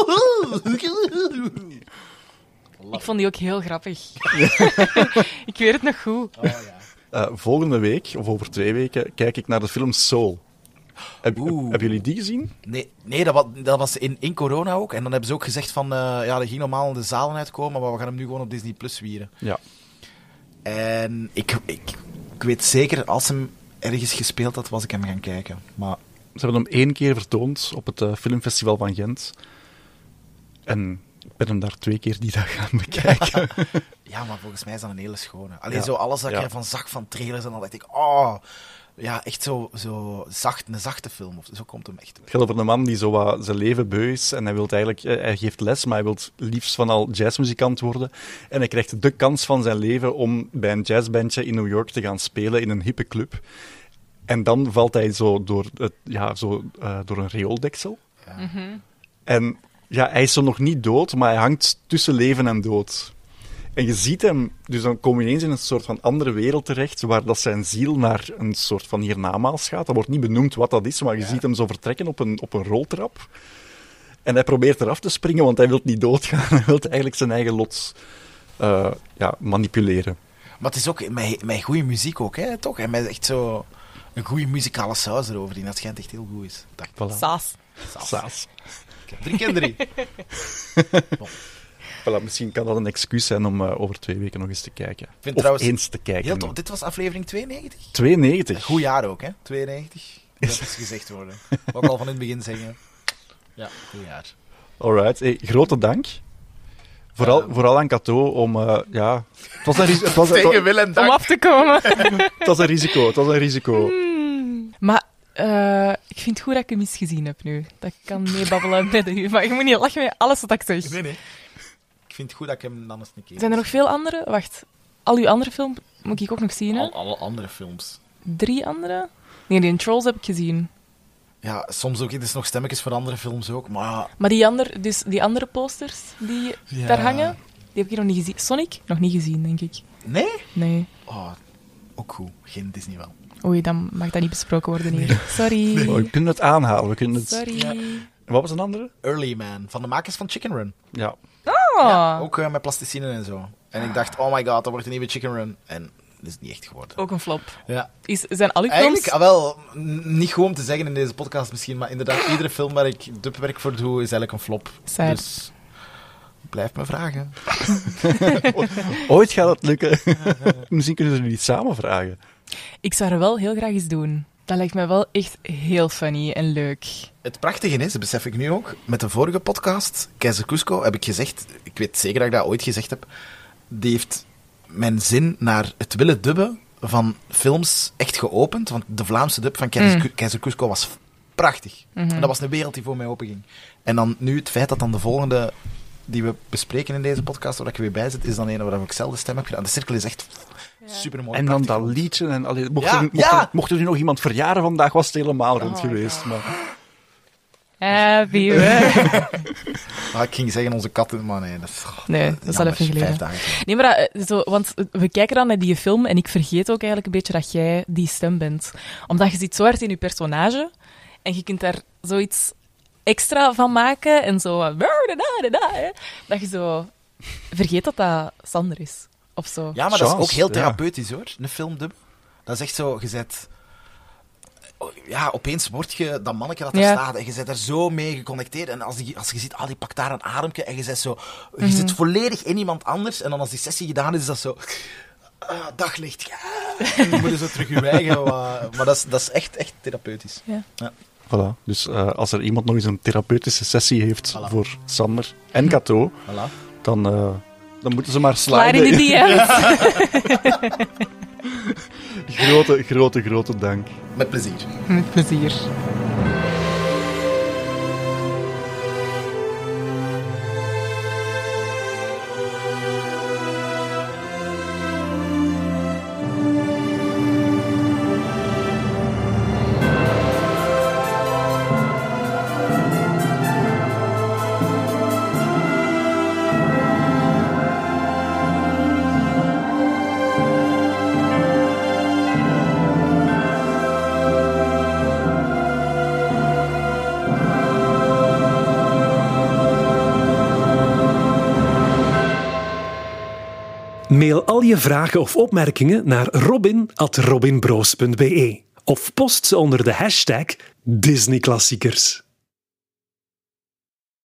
Ik vond die ook heel grappig. Ik weet het nog goed. Oh, ja. Volgende week, of over 2 weken, kijk ik naar de film Soul. Hebben jullie die gezien? Nee, dat was in corona ook. En dan hebben ze ook gezegd van... die ging normaal in de zalen uitkomen, maar we gaan hem nu gewoon op Disney Plus wieren. Ja. En ik weet zeker, als hem ergens gespeeld had, was ik hem gaan kijken. Maar... Ze hebben hem 1 keer vertoond op het filmfestival van Gent. En ik ben hem daar 2 keer die dag gaan bekijken. Ja, maar volgens mij is dat een hele schone. Alleen Ja. zo alles dat ik Ja. ervan zag van trailers en dan dacht ik... Oh, echt zo zacht, een zachte film. Of zo komt hem echt. Het gaat over een man die zo wat zijn leven beu is en hij geeft les, maar hij wil liefst van al jazzmuzikant worden. En hij krijgt de kans van zijn leven om bij een jazzbandje in New York te gaan spelen in een hippe club. En dan valt hij zo door een riooldeksel. Ja. Mm-hmm. En ja, hij is zo nog niet dood, maar hij hangt tussen leven en dood. En je ziet hem, dus dan kom je ineens in een soort van andere wereld terecht, waar dat zijn ziel naar een soort van hiernamaals gaat. Dat wordt niet benoemd wat dat is, maar je ziet hem zo vertrekken op een roltrap. En hij probeert eraf te springen, want hij wil niet doodgaan. Hij wil eigenlijk zijn eigen lot manipuleren. Maar het is ook met goede muziek ook, hè, toch? En met echt zo een goede muzikale saus erover, die dat schijnt echt heel goed is. Voilà. Saas. 3 keer 3. Bon. Voilà, misschien kan dat een excuus zijn om over 2 weken nog eens te kijken. Vind of trouwens, eens te kijken. Heel tof. Dit was aflevering 92? 92. Goed jaar ook, hè? 92. Dat is gezegd worden. Wat ik al van in het begin zeggen. Ja, goed jaar. Alright. Hey, grote dank. Vooral aan Cato om... het was tegen wil en dank. Om af te komen. Het was een risico. Maar ik vind het goed dat ik hem eens gezien heb nu. Dat ik kan meebabbelen met u. Maar je moet niet lachen met alles wat ik zeg. Nee. Ik vind het goed dat ik hem dan eens een keer... Zijn er nog veel andere? Wacht. Al uw andere films moet ik ook nog zien, hè? Alle andere films. 3 andere? Nee, die Trolls heb ik gezien. Ja, soms ook. Er is nog stemmetjes voor andere films ook, maar... Maar die andere posters die daar hangen, die heb ik hier nog niet gezien. Sonic? Nog niet gezien, denk ik. Nee? Nee. Oh, ook goed. Geen Disney wel. Oei, dan mag dat niet besproken worden hier. Sorry. Nee. We kunnen het aanhalen. Sorry. Ja. Wat was een andere? Early Man, van de makers van Chicken Run. Ja. Oh. Ja, ook met plasticine en zo. En ik dacht, oh my god, dat wordt een nieuwe Chicken Run. En dat is niet echt geworden. Ook een flop. Ja. Zijn al uw films... Eigenlijk, wel, niet gewoon om te zeggen in deze podcast misschien, maar inderdaad, iedere film waar ik dubwerk voor doe, is eigenlijk een flop. Sad. Dus blijf me vragen. Ooit gaat het lukken. Misschien kunnen ze het niet samen vragen. Ik zou er wel heel graag eens doen. Dat lijkt mij wel echt heel funny en leuk. Het prachtige is, dat besef ik nu ook, met de vorige podcast, Keizer Cusco, heb ik gezegd, ik weet zeker dat ik dat ooit gezegd heb, die heeft mijn zin naar het willen dubben van films echt geopend, want de Vlaamse dub van Keizer Cusco was prachtig. En dat was een wereld die voor mij openging. En dan nu het feit dat dan de volgende die we bespreken in deze podcast, waar ik weer bij zit, is dan een waar ik zelf de stem heb gedaan. De cirkel is echt super mooi. En dan dat liedje. En, mocht er nu nog iemand verjaren vandaag, was het helemaal rond geweest. Maar... Happy birthday. Ik ging zeggen onze katten, maar nee. Dat is al even geleden. 5 dagen. Nee, maar want we kijken dan naar die film en ik vergeet ook eigenlijk een beetje dat jij die stem bent. Omdat je zit zo hard in je personage en je kunt daar zoiets extra van maken en zo... Dat je zo vergeet dat dat Sander is. Of zo. Ja, maar dat is ook heel therapeutisch, hoor. Een filmdub. Dat is echt zo, je zet... Ja, opeens word je dat manneke dat er staat en je bent er zo mee geconnecteerd. En als je ziet, die pakt daar een ademje en je zit zo... Je zit volledig in iemand anders. En dan als die sessie gedaan is dat zo... daglicht. En dan moet je zo terug je eigen... Maar dat is echt therapeutisch. Ja. Voilà. Dus als er iemand nog eens een therapeutische sessie heeft voor Sander en Cato, dan moeten ze maar sliden. In de DM's. Grote dank. Met plezier. Met plezier. Mail al je vragen of opmerkingen naar robin@robinbroos.be of post ze onder de hashtag Disneyklassiekers.